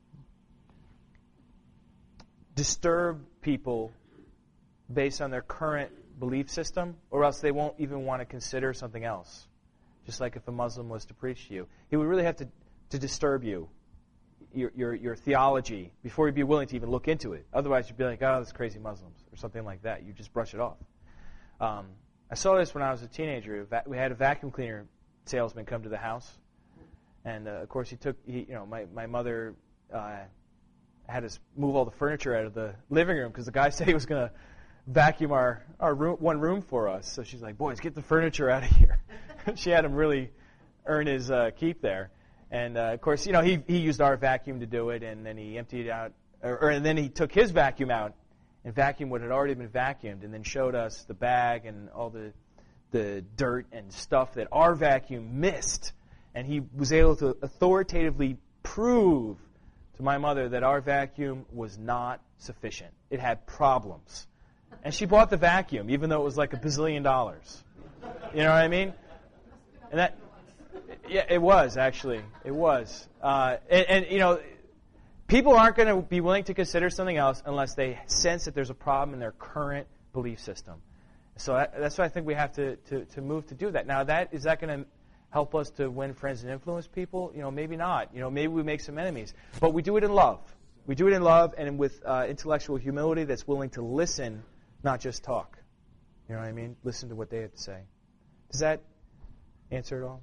disturb people based on their current belief system, or else they won't even want to consider something else. Just like if a Muslim was to preach to you. He would really have to disturb you, your theology, before you'd be willing to even look into it. Otherwise, you'd be like, oh, those crazy Muslims, or something like that. You just brush it off. I saw this when I was a teenager. We had a vacuum cleaner salesman come to the house. And, of course, my mother had us move all the furniture out of the living room because the guy said he was going to vacuum our one room for us. So she's like, boys, get the furniture out of here. She had him really earn his keep there. And, of course, he used our vacuum to do it, and then he emptied it out, and then he took his vacuum out and vacuumed what had already been vacuumed, and then showed us the bag and all the dirt and stuff that our vacuum missed. And he was able to authoritatively prove to my mother that our vacuum was not sufficient. It had problems. And she bought the vacuum, even though it was like $1 bazillion. You know what I mean? And that, yeah, it was, actually. It was. And people aren't going to be willing to consider something else unless they sense that there's a problem in their current belief system. So that's why I think we have to move to do that. Now, is that going to help us to win friends and influence people? Maybe not. Maybe we make some enemies. But we do it in love. We do it in love and with intellectual humility that's willing to listen, not just talk. You know what I mean? Listen to what they have to say. Does that answer it all?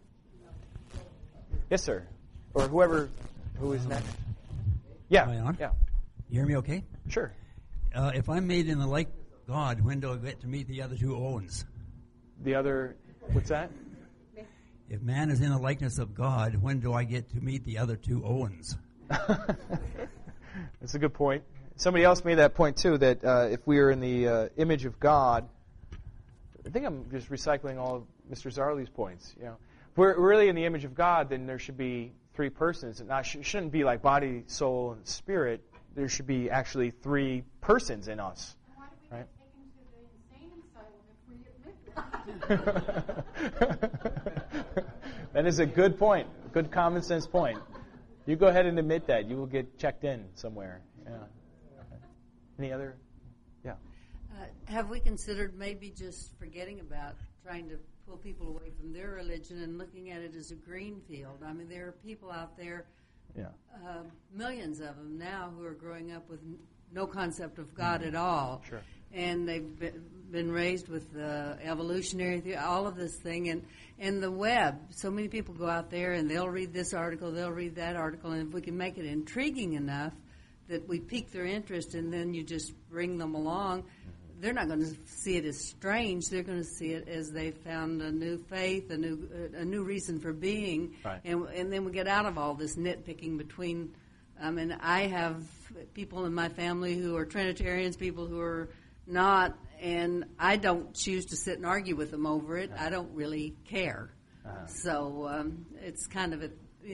Yes, sir. Or who is next. Yeah. Am I on? Yeah. You hear me okay? Sure. If I'm made in the like of God, when do I get to meet the other 2 Owens? The other... What's that? If man is in the likeness of God, when do I get to meet the other two Owens? That's a good point. Somebody else made that point too, that if we are in the image of God, I think I'm just recycling all of Mr. Zarley's points. If we're really in the image of God, then there should be three persons. It shouldn't be like body, soul, and spirit. There should be actually three persons in us. Why do we get taken to the insane asylum if we admit that? That is a good point, a good common sense point. You go ahead and admit that. You will get checked in somewhere. Yeah. Any other? Yeah. Have we considered maybe just forgetting about trying to pull people away from their religion and looking at it as a green field? I mean, there are people out there, millions of them now, who are growing up with no concept of God at all. Sure. And they've been raised with evolutionary theory, all of this thing, and the web. So many people go out there and they'll read this article, they'll read that article, and if we can make it intriguing enough that we pique their interest and then you just bring them along, they're not going to see it as strange. They're going to see it as they found a new faith, a new reason for being, right. And then we get out of all this nitpicking between. And I have people in my family who are Trinitarians, people who are not, and I don't choose to sit and argue with them over it. I don't really care. So it's kind of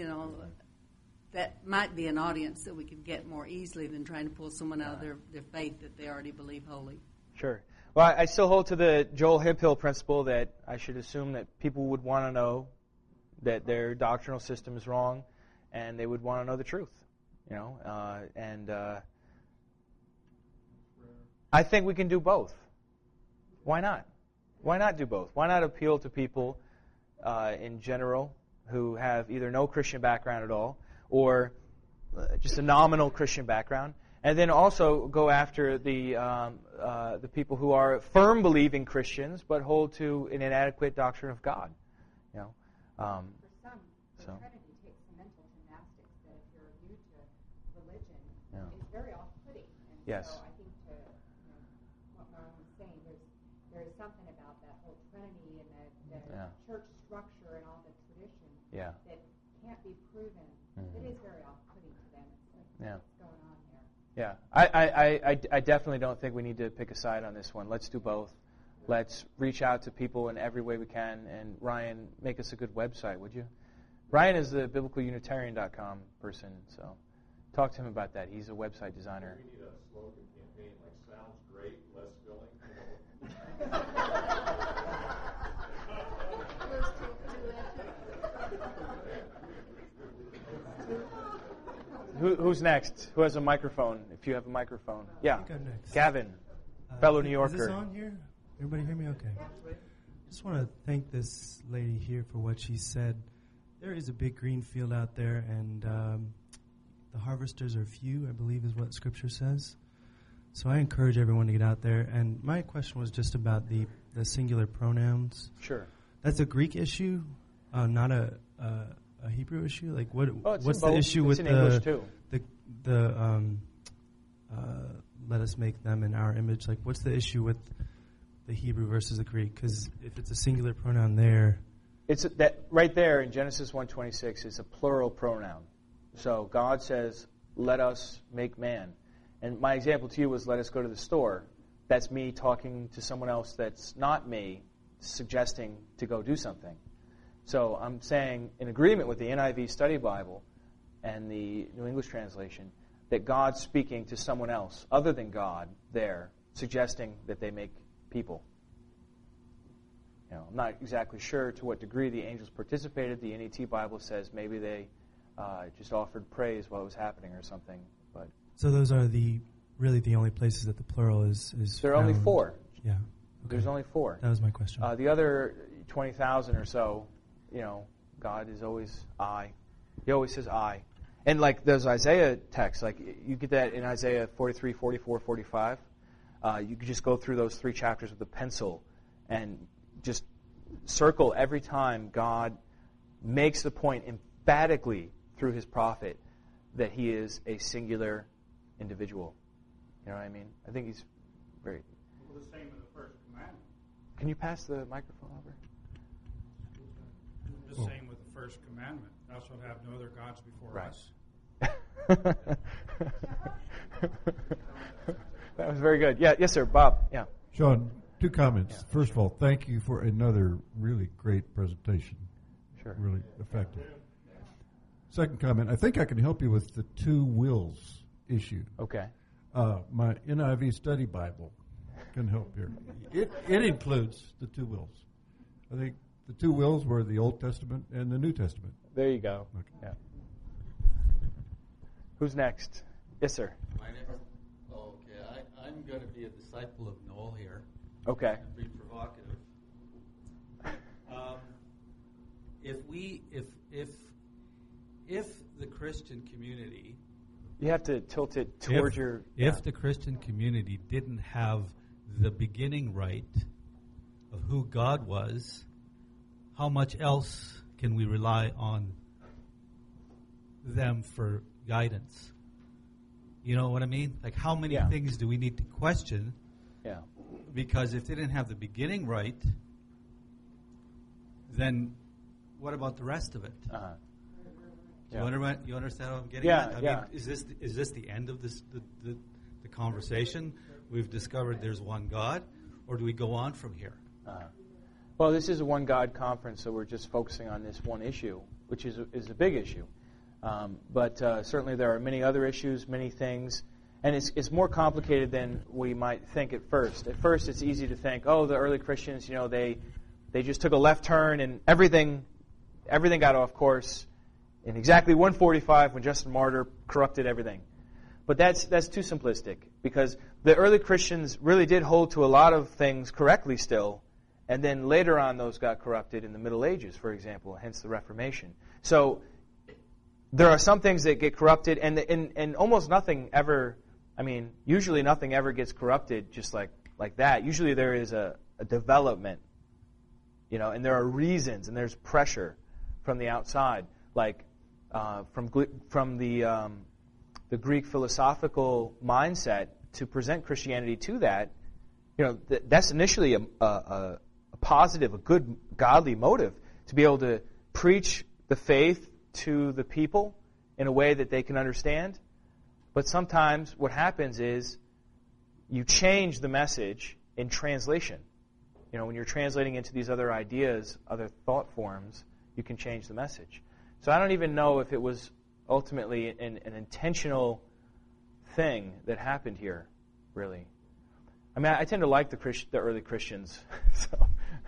that might be an audience that we could get more easily than trying to pull someone out of their faith that they already believe wholly. Sure. Well, I still hold to the Joel Hemphill principle that I should assume that people would want to know that their doctrinal system is wrong, and they would want to know the truth. I think we can do both. Why not? Why not do both? Why not appeal to people in general who have either no Christian background at all or just a nominal Christian background, and then also go after the people who are firm believing Christians but hold to an inadequate doctrine of God. For some, the Trinity takes some mental gymnastics that if you're new to religion, it's very off-putting. And yes. So I think what Marlon was saying, there's something about that whole Trinity and the church structure and all the tradition that can't be proven. It is very off-putting to them. It's what's going on there. Yeah, I definitely don't think we need to pick a side on this one. Let's do both. Let's reach out to people in every way we can. And Ryan, make us a good website, would you? Ryan is the BiblicalUnitarian.com person, so talk to him about that. He's a website designer. We need a slogan campaign like "Sounds great, less filling." Who's next? Who has a microphone? If you have a microphone. Yeah. I think I'm next. Gavin, fellow New Yorker. Is this on here? Everybody hear me? Okay. I just want to thank this lady here for what she said. There is a big green field out there, and the harvesters are few, I believe is what Scripture says. So I encourage everyone to get out there. And my question was just about the singular pronouns. Sure. That's a Greek issue, not a Hebrew issue. Like what's the both. issue it's with in English too. Let us make them in our image? Like what's the issue with the Hebrew versus the Greek? Because if it's a singular pronoun there, it's that right there in Genesis 1:26 is a plural pronoun. So God says, "Let us make man." And my example to you was, "Let us go to the store." That's me talking to someone else that's not me, suggesting to go do something. So I'm saying, in agreement with the NIV Study Bible and the New English Translation, that God's speaking to someone else other than God there, suggesting that they make people. I'm not exactly sure to what degree the angels participated. The NET Bible says maybe they just offered praise while it was happening or something. But so those are really the only places that the plural is there are found. only 4. Yeah. Okay. There's only 4. That was my question. The other 20,000 or so, God is always I. He always says I. And like those Isaiah texts, like you get that in Isaiah 43, 44, 45. You could just go through those 3 chapters with a pencil and just circle every time God makes the point emphatically through his prophet that he is a singular individual. You know what I mean? I think he's very... Well, the same in the first commandment. Can you pass the microphone over? the same with the first commandment. Thou shalt have no other gods before us. That was very good. Yeah, yes, sir. Bob. Yeah. Sean, 2 comments. Yeah. First of all, thank you for another really great presentation. Sure. Really effective. Second comment, I think I can help you with the 2 wills issue. Okay. My NIV study Bible can help here. It includes the 2 wills. I think the 2 wills were the Old Testament and the New Testament. There you go. Okay. Yeah. Who's next? Yes, sir. My next. Okay, I'm going to be a disciple of Noel here. Okay. And be provocative. If the Christian community, you have to tilt it towards If the Christian community didn't have the beginning right of who God was, how much else can we rely on them for guidance? You know what I mean? Like, how many things do we need to question? Yeah. Because if they didn't have the beginning right, then what about the rest of it? Uh-huh. Yeah. You understand what I'm getting at? I mean, is this the end of this the conversation? We've discovered there's one God, or do we go on from here? Well, this is a one God conference, so we're just focusing on this one issue, which is a big issue. But certainly there are many other issues, many things, and it's more complicated than we might think at first. At first, it's easy to think, oh, the early Christians, they just took a left turn and everything got off course in exactly 145 when Justin Martyr corrupted everything. But that's too simplistic, because the early Christians really did hold to a lot of things correctly still, and then later on those got corrupted in the Middle Ages, for example, hence the Reformation. So there are some things that get corrupted, and almost nothing ever, usually nothing ever gets corrupted just like that. Usually there is a development, and there are reasons, and there's pressure from the outside, like from the Greek philosophical mindset to present Christianity to that. That's initially a positive, a good, godly motive to be able to preach the faith to the people in a way that they can understand. But sometimes what happens is you change the message in translation. When you're translating into these other ideas, other thought forms, you can change the message. So I don't even know if it was ultimately an intentional thing that happened here, really. I tend to like the early Christians. So,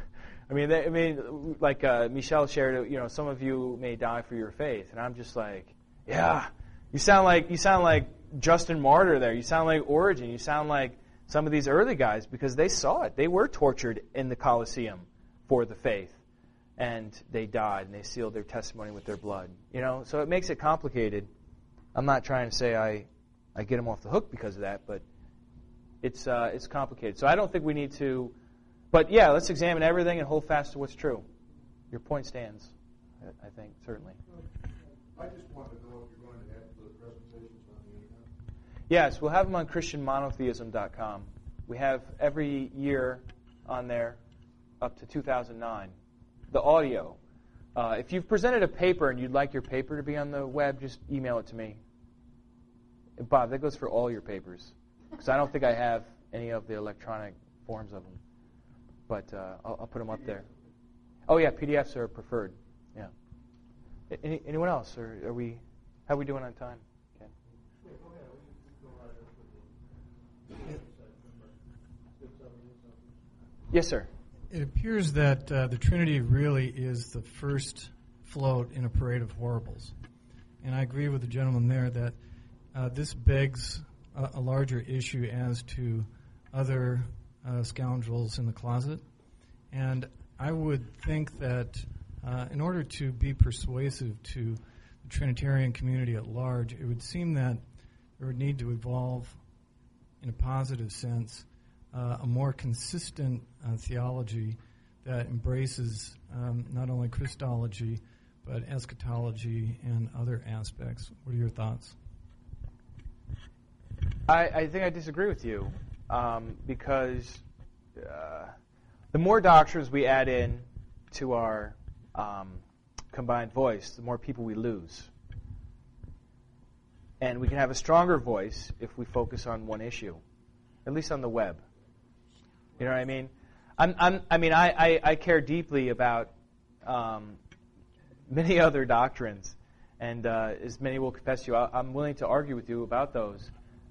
like Michelle shared, some of you may die for your faith, and I'm just like, yeah, you sound like Justin Martyr there. You sound like Origen. You sound like some of these early guys, because they saw it. They were tortured in the Colosseum for the faith. And they died, and they sealed their testimony with their blood. So it makes it complicated. I'm not trying to say I get them off the hook because of that, but it's complicated. So I don't think we need to. But yeah, let's examine everything and hold fast to what's true. Your point stands, I think, certainly. I just wanted to know if you're going to have the presentations on the internet. Yes, we'll have them on ChristianMonotheism.com. We have every year on there up to 2009. The audio. If you've presented a paper and you'd like your paper to be on the web, just email it to me. Bob, that goes for all your papers, because I don't think I have any of the electronic forms of them. But I'll put them up there. Oh yeah, PDFs are preferred. Yeah. Anyone else, or how are we doing on time? Okay. Yes, sir. It appears that the Trinity really is the first float in a parade of horribles. And I agree with the gentleman there that this begs a larger issue as to other scoundrels in the closet. And I would think that in order to be persuasive to the Trinitarian community at large, it would seem that there would need to evolve, in a positive sense, a more consistent theology that embraces not only Christology, but eschatology and other aspects. What are your thoughts? I think I disagree with you, because the more doctrines we add in to our combined voice, the more people we lose. And we can have a stronger voice if we focus on one issue, at least on the web. You know what I mean? I care deeply about many other doctrines, and as many will confess to you, I'm willing to argue with you about those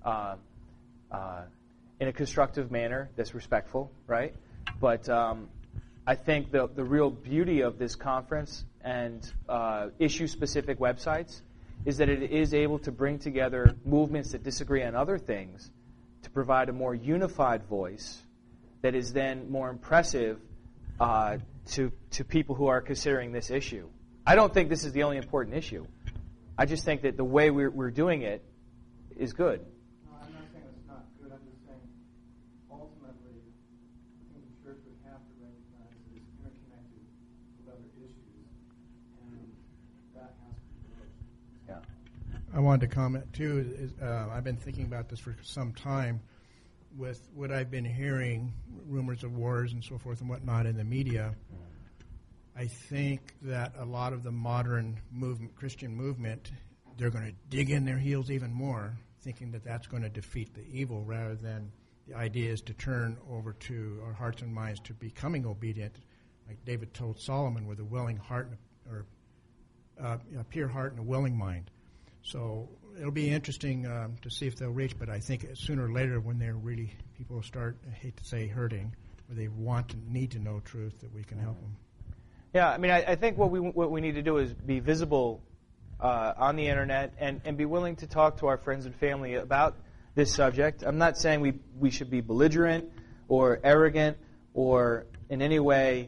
in a constructive manner that's respectful, right? But I think the real beauty of this conference and issue-specific websites is that it is able to bring together movements that disagree on other things to provide a more unified voice that is then more impressive to people who are considering this issue. I don't think this is the only important issue. I just think that the way we're doing it is good. No, I'm not saying it's not good. I'm just saying ultimately I think the church would have to recognize that it's interconnected with other issues, and that has to be broached. Yeah. I wanted to comment too. I've been thinking about this for some time. With what I've been hearing, rumors of wars and so forth and whatnot in the media, I think that a lot of the modern Christian movement, they're going to dig in their heels even more, thinking that that's going to defeat the evil, rather than the idea is to turn over to our hearts and minds to becoming obedient, like David told Solomon, with a willing heart or a pure heart and a willing mind. So it'll be interesting to see if they'll reach, but I think sooner or later when they're really, people will start, I hate to say hurting, where they want and need to know truth, that we can help them. Yeah, I mean, I think what we need to do is be visible on the internet and be willing to talk to our friends and family about this subject. I'm not saying we should be belligerent or arrogant or in any way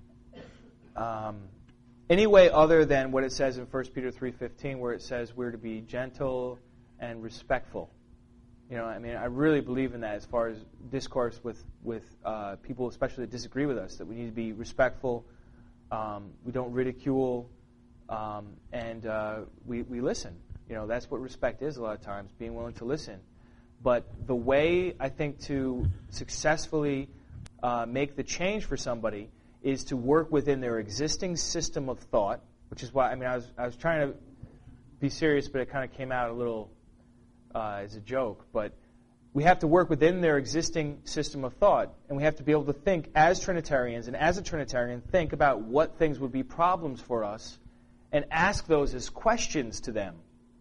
other than what it says in 1 Peter 3:15, where it says we're to be gentle and respectful. You know, I mean, I really believe in that as far as discourse with people, especially that disagree with us, that we need to be respectful. We don't ridicule, and we listen. You know, that's what respect is a lot of times, being willing to listen. But the way, I think, to successfully make the change for somebody is to work within their existing system of thought, which is why, I mean, I was trying to be serious, but it kind of came out a little as a joke. But we have to work within their existing system of thought, and we have to be able to think as Trinitarians, and as a Trinitarian, think about what things would be problems for us, and ask those as questions to them.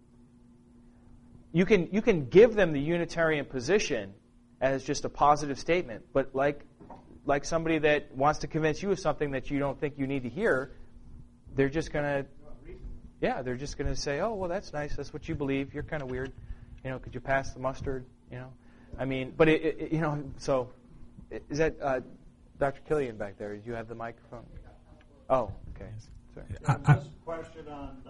You can give them the Unitarian position as just a positive statement, but like somebody that wants to convince you of something that you don't think you need to hear, they're just going to say, oh, well, that's nice. That's what you believe. You're kind of weird. You know, could you pass the mustard? You know, I mean, but you know, so is that Dr. Killian back there? Do you have the microphone? Oh, okay. Sorry. This question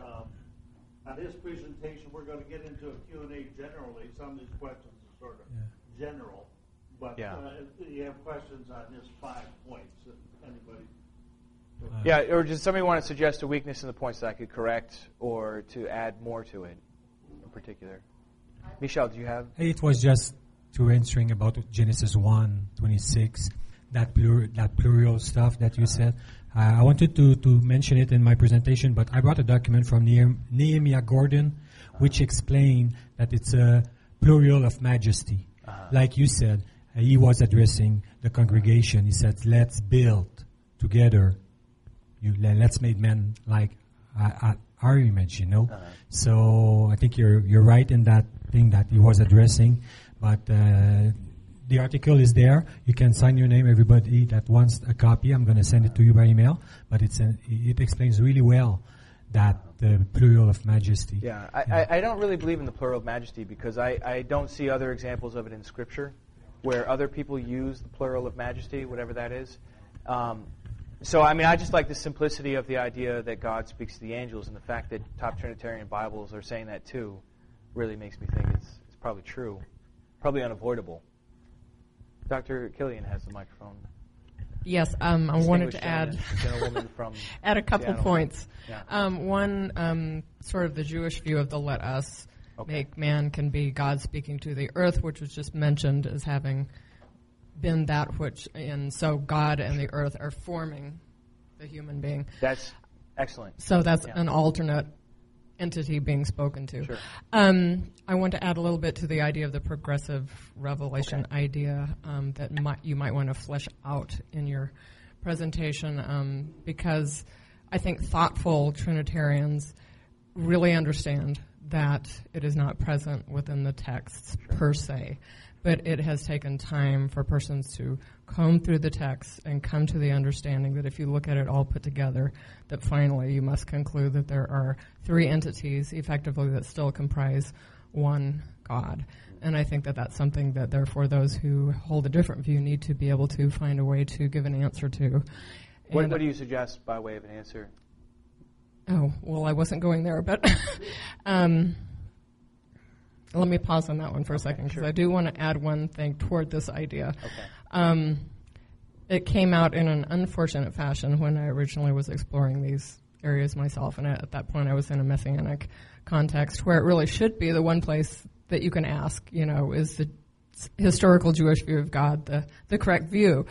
on his presentation, we're going to get into a Q&A generally. Some of these questions are sort of general. But you have questions on his 5 points. Anybody? Or does somebody want to suggest a weakness in the points that I could correct or to add more to it in particular? Michelle, do you have? It was just to answering about Genesis 1:26, that plural stuff that you said. I wanted to mention it in my presentation, but I brought a document from Nehemiah Gordon, which explained that it's a plural of majesty. Like you said, he was addressing the congregation. He said, let's build together. Let's make men like our image, you know. So I think you're right in that thing that he was addressing. But the article is there. You can sign your name. Everybody that wants a copy, I'm going to send it to you by email. But it explains really well that the plural of majesty. Yeah, I don't really believe in the plural of majesty because I don't see other examples of it in Scripture where other people use the plural of majesty, whatever that is. So, I mean, I just like the simplicity of the idea that God speaks to the angels, and the fact that top Trinitarian Bibles are saying that too really makes me think it's probably true, probably unavoidable. Dr. Killian has the microphone. Yes, I wanted to add a couple points. Yeah. One, sort of the Jewish view of the let us make man can be God speaking to the earth, which was just mentioned as having been that which, and so God and the earth are forming the human being. Excellent. So that's an alternate entity being spoken to. Sure. I want to add a little bit to the idea of the progressive revelation idea that you might want to flesh out in your presentation, because I think thoughtful Trinitarians really understand that it is not present within the texts per se, but it has taken time for persons to comb through the text and come to the understanding that if you look at it all put together, that finally you must conclude that there are three entities effectively that still comprise one God. And I think that that's something that therefore those who hold a different view need to be able to find a way to give an answer to. What do you suggest by way of an answer? Oh, well, I wasn't going there, but let me pause on that one for a second, because I do want to add one thing toward this idea. Okay. It came out in an unfortunate fashion when I originally was exploring these areas myself, and at that point I was in a Messianic context where it really should be the one place that you can ask, is the historical Jewish view of God the correct view?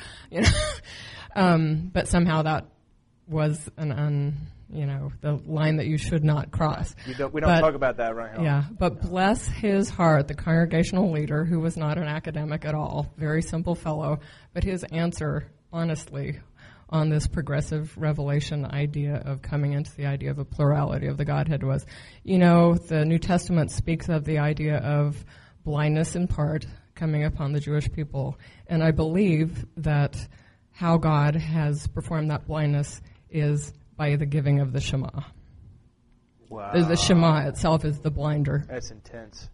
But somehow that was the line that you should not cross. We don't talk about that right now. Yeah, but bless his heart, the congregational leader, who was not an academic at all, very simple fellow, but his answer, honestly, on this progressive revelation idea of coming into the idea of a plurality of the Godhead was, the New Testament speaks of the idea of blindness in part coming upon the Jewish people, and I believe that how God has performed that blindness is by the giving of the Shema. Wow. The Shema itself is the blinder. That's intense.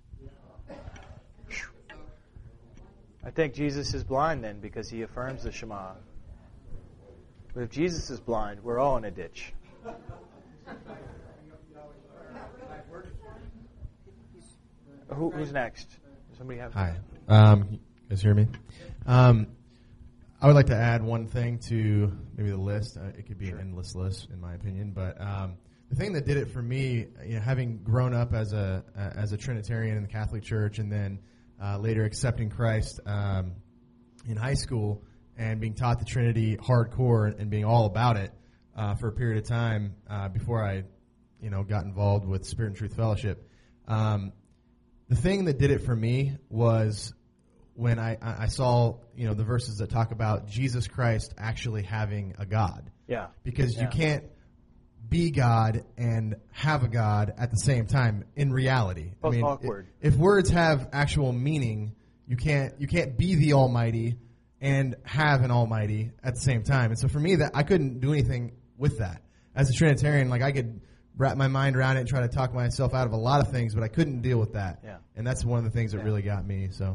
I think Jesus is blind then because he affirms the Shema. But if Jesus is blind, we're all in a ditch. Who's next? Does somebody have? Hi. You guys hear me? I would like to add one thing to maybe the list. It could be an endless list, in my opinion. But the thing that did it for me, having grown up as a Trinitarian in the Catholic Church, and then later accepting Christ in high school and being taught the Trinity hardcore and being all about it for a period of time before I, got involved with Spirit and Truth Fellowship. The thing that did it for me was when I saw, the verses that talk about Jesus Christ actually having a God. Yeah. Because you can't be God and have a God at the same time in reality. Both awkward. If words have actual meaning, you can't be the Almighty and have an Almighty at the same time. And so for me, that I couldn't do anything with that. As a Trinitarian, I could wrap my mind around it and try to talk myself out of a lot of things, but I couldn't deal with that. Yeah. And that's one of the things that really got me. So.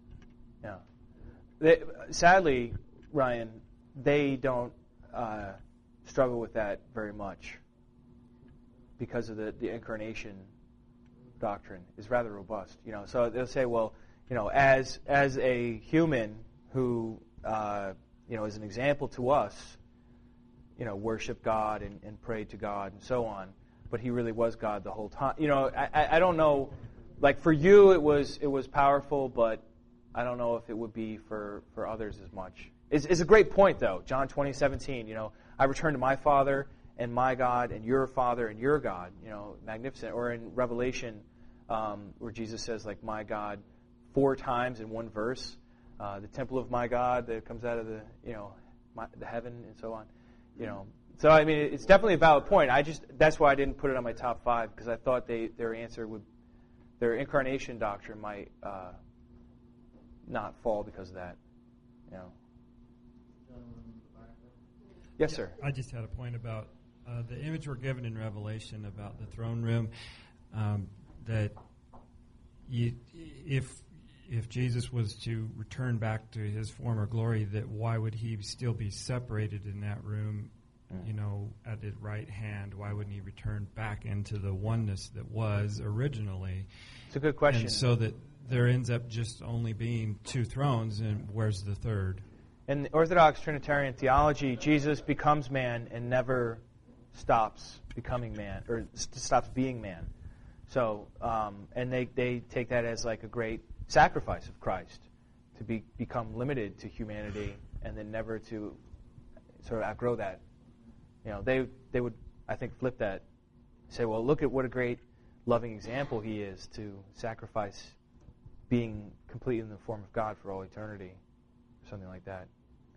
Yeah. Sadly, Ryan, they don't struggle with that very much because of the incarnation doctrine is rather robust. So they'll say, well, as a human who is an example to us, worship God and pray to God and so on, but he really was God the whole time. I don't know. Like for you, it was powerful, but I don't know if it would be for others as much. It's a great point, though. John 20:17. I return to my Father and my God and your Father and your God. Magnificent. Or in Revelation, where Jesus says, my God, 4 times in one verse. The temple of my God that comes out of the heaven and so on. So I mean, it's definitely a valid point. That's why I didn't put it on my top 5 because I thought their answer their incarnation doctrine might not fall because of that. Yes, sir. I just had a point about the image we're given in Revelation about the throne room. That if Jesus was to return back to his former glory, that why would he still be separated in that room? At his right hand, why wouldn't he return back into the oneness that was originally? It's a good question. And so that there ends up just only being 2 thrones, and where's the third? In the Orthodox Trinitarian theology, Jesus becomes man and never stops becoming man, or stops being man. So, and they take that as a great sacrifice of Christ, to become limited to humanity and then never to sort of outgrow that. They would I think, flip that. Say, well, look at what a great, loving example he is to sacrifice being completely in the form of God for all eternity, or something like that.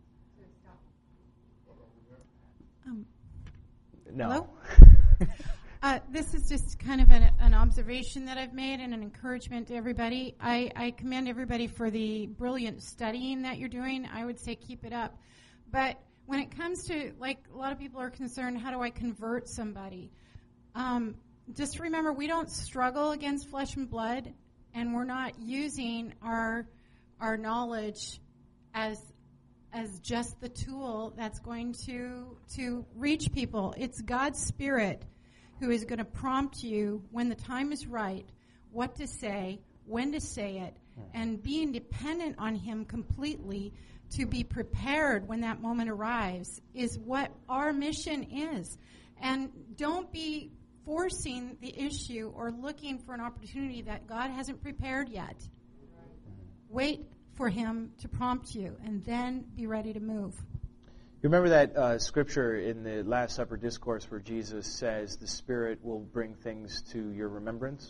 No. Hello? This is just kind of an observation that I've made and an encouragement to everybody. I commend everybody for the brilliant studying that you're doing. I would say keep it up. But when it comes to, like, a lot of people are concerned, how do I convert somebody? Just remember, we don't struggle against flesh and blood, and we're not using our knowledge as just the tool that's going to reach people. It's God's Spirit who is going to prompt you when the time is right, what to say, when to say it, and being dependent on Him completely to be prepared when that moment arrives is what our mission is. And don't be forcing the issue or looking for an opportunity that God hasn't prepared yet. Wait for Him to prompt you, and then be ready to move. You remember that scripture in the Last Supper discourse where Jesus says the Spirit will bring things to your remembrance?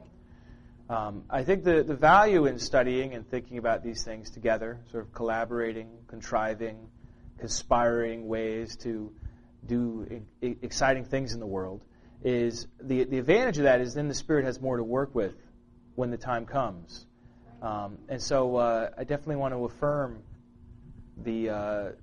I think the value in studying and thinking about these things together, sort of collaborating, contriving, conspiring ways to do exciting things in the world, is the advantage of that is then the Spirit has more to work with when the time comes. And so I definitely want to affirm the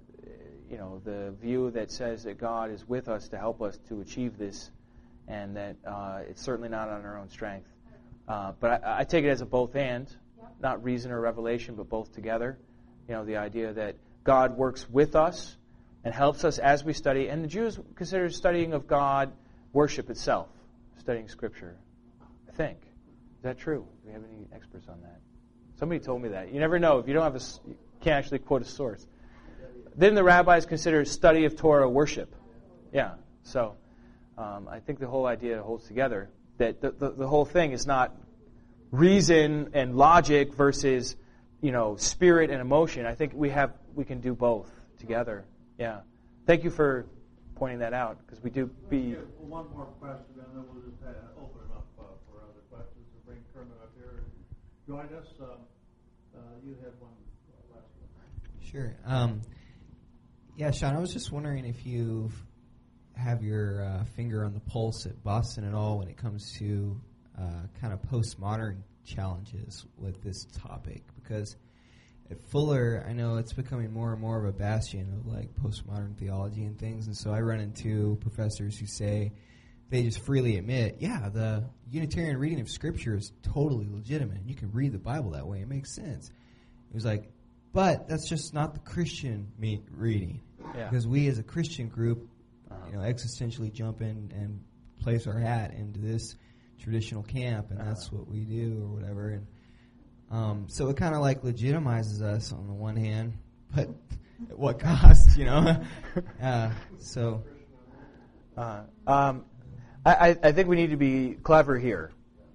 view that says that God is with us to help us to achieve this, and that it's certainly not on our own strength. But I take it as a both and, not reason or revelation, but both together. The idea that God works with us and helps us as we study. And the Jews consider studying of God worship itself, studying Scripture, I think. Is that true? Do we have any experts on that? Somebody told me that. You never know. If you don't have you can't actually quote a source. Then the rabbis consider study of Torah worship. Yeah. So I think the whole idea holds together. That the whole thing is not reason and logic versus, spirit and emotion. I think we can do both together. Yeah. Thank you for pointing that out, because we do be. One more question, and then we'll just open it up for other questions and bring Kermit up here. Join us. You had one last one. Sure. Yeah, Sean, I was just wondering if you have your finger on the pulse at Boston at all when it comes to kind of postmodern challenges with this topic, because at Fuller, I know it's becoming more and more of a bastion of like postmodern theology and things, and so I run into professors who say they just freely admit, the Unitarian reading of Scripture is totally legitimate. You can read the Bible that way; it makes sense. It was like, but that's just not the Christian reading, because we as a Christian group, existentially jump in and place our hat into this traditional camp, and that's what we do or whatever. And so it kind of like legitimizes us on the one hand, but at what cost, I think we need to be clever here.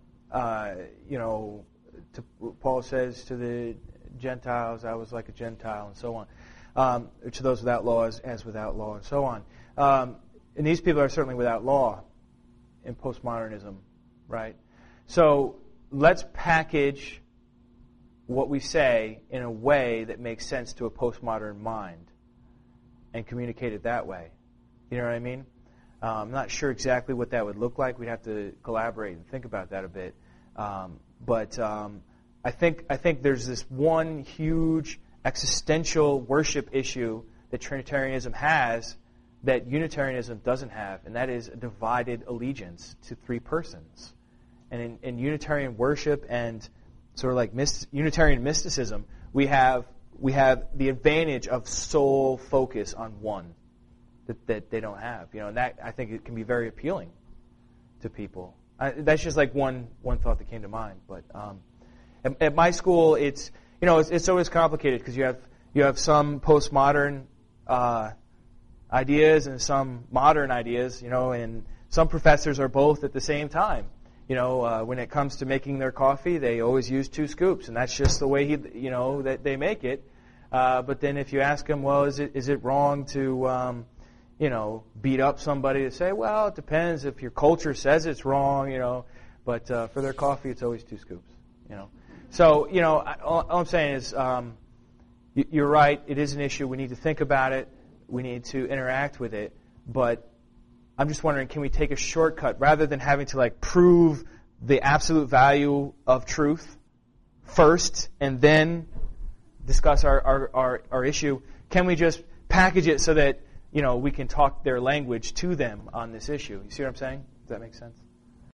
Paul says to the Gentiles, I was like a Gentile, and so on. To those without law as without law, and so on. And these people are certainly without law in postmodernism, right? So let's package what we say in a way that makes sense to a postmodern mind and communicate it that way. You know what I mean? I'm not sure exactly what that would look like. We'd have to collaborate and think about that a bit. But I think there's this one huge existential worship issue that Trinitarianism has that Unitarianism doesn't have, and that is a divided allegiance to three persons. And in Unitarian worship and sort of like Unitarian mysticism, we have the advantage of sole focus on one that they don't have. And that, I think, it can be very appealing to people. That's just like one thought that came to mind. But at my school, it's always complicated because you have some postmodern ideas and some modern ideas, and some professors are both at the same time. When it comes to making their coffee, they always use 2 scoops, and that's just the way that they make it. But then if you ask them, well, is it wrong to beat up somebody to say, well, it depends if your culture says it's wrong, but for their coffee, it's always 2 scoops, So, all I'm saying is you're right. It is an issue. We need to think about it. We need to interact with it. But I'm just wondering, can we take a shortcut rather than having to prove the absolute value of truth first and then discuss our issue? Can we just package it so that we can talk their language to them on this issue? You see what I'm saying? Does that make sense?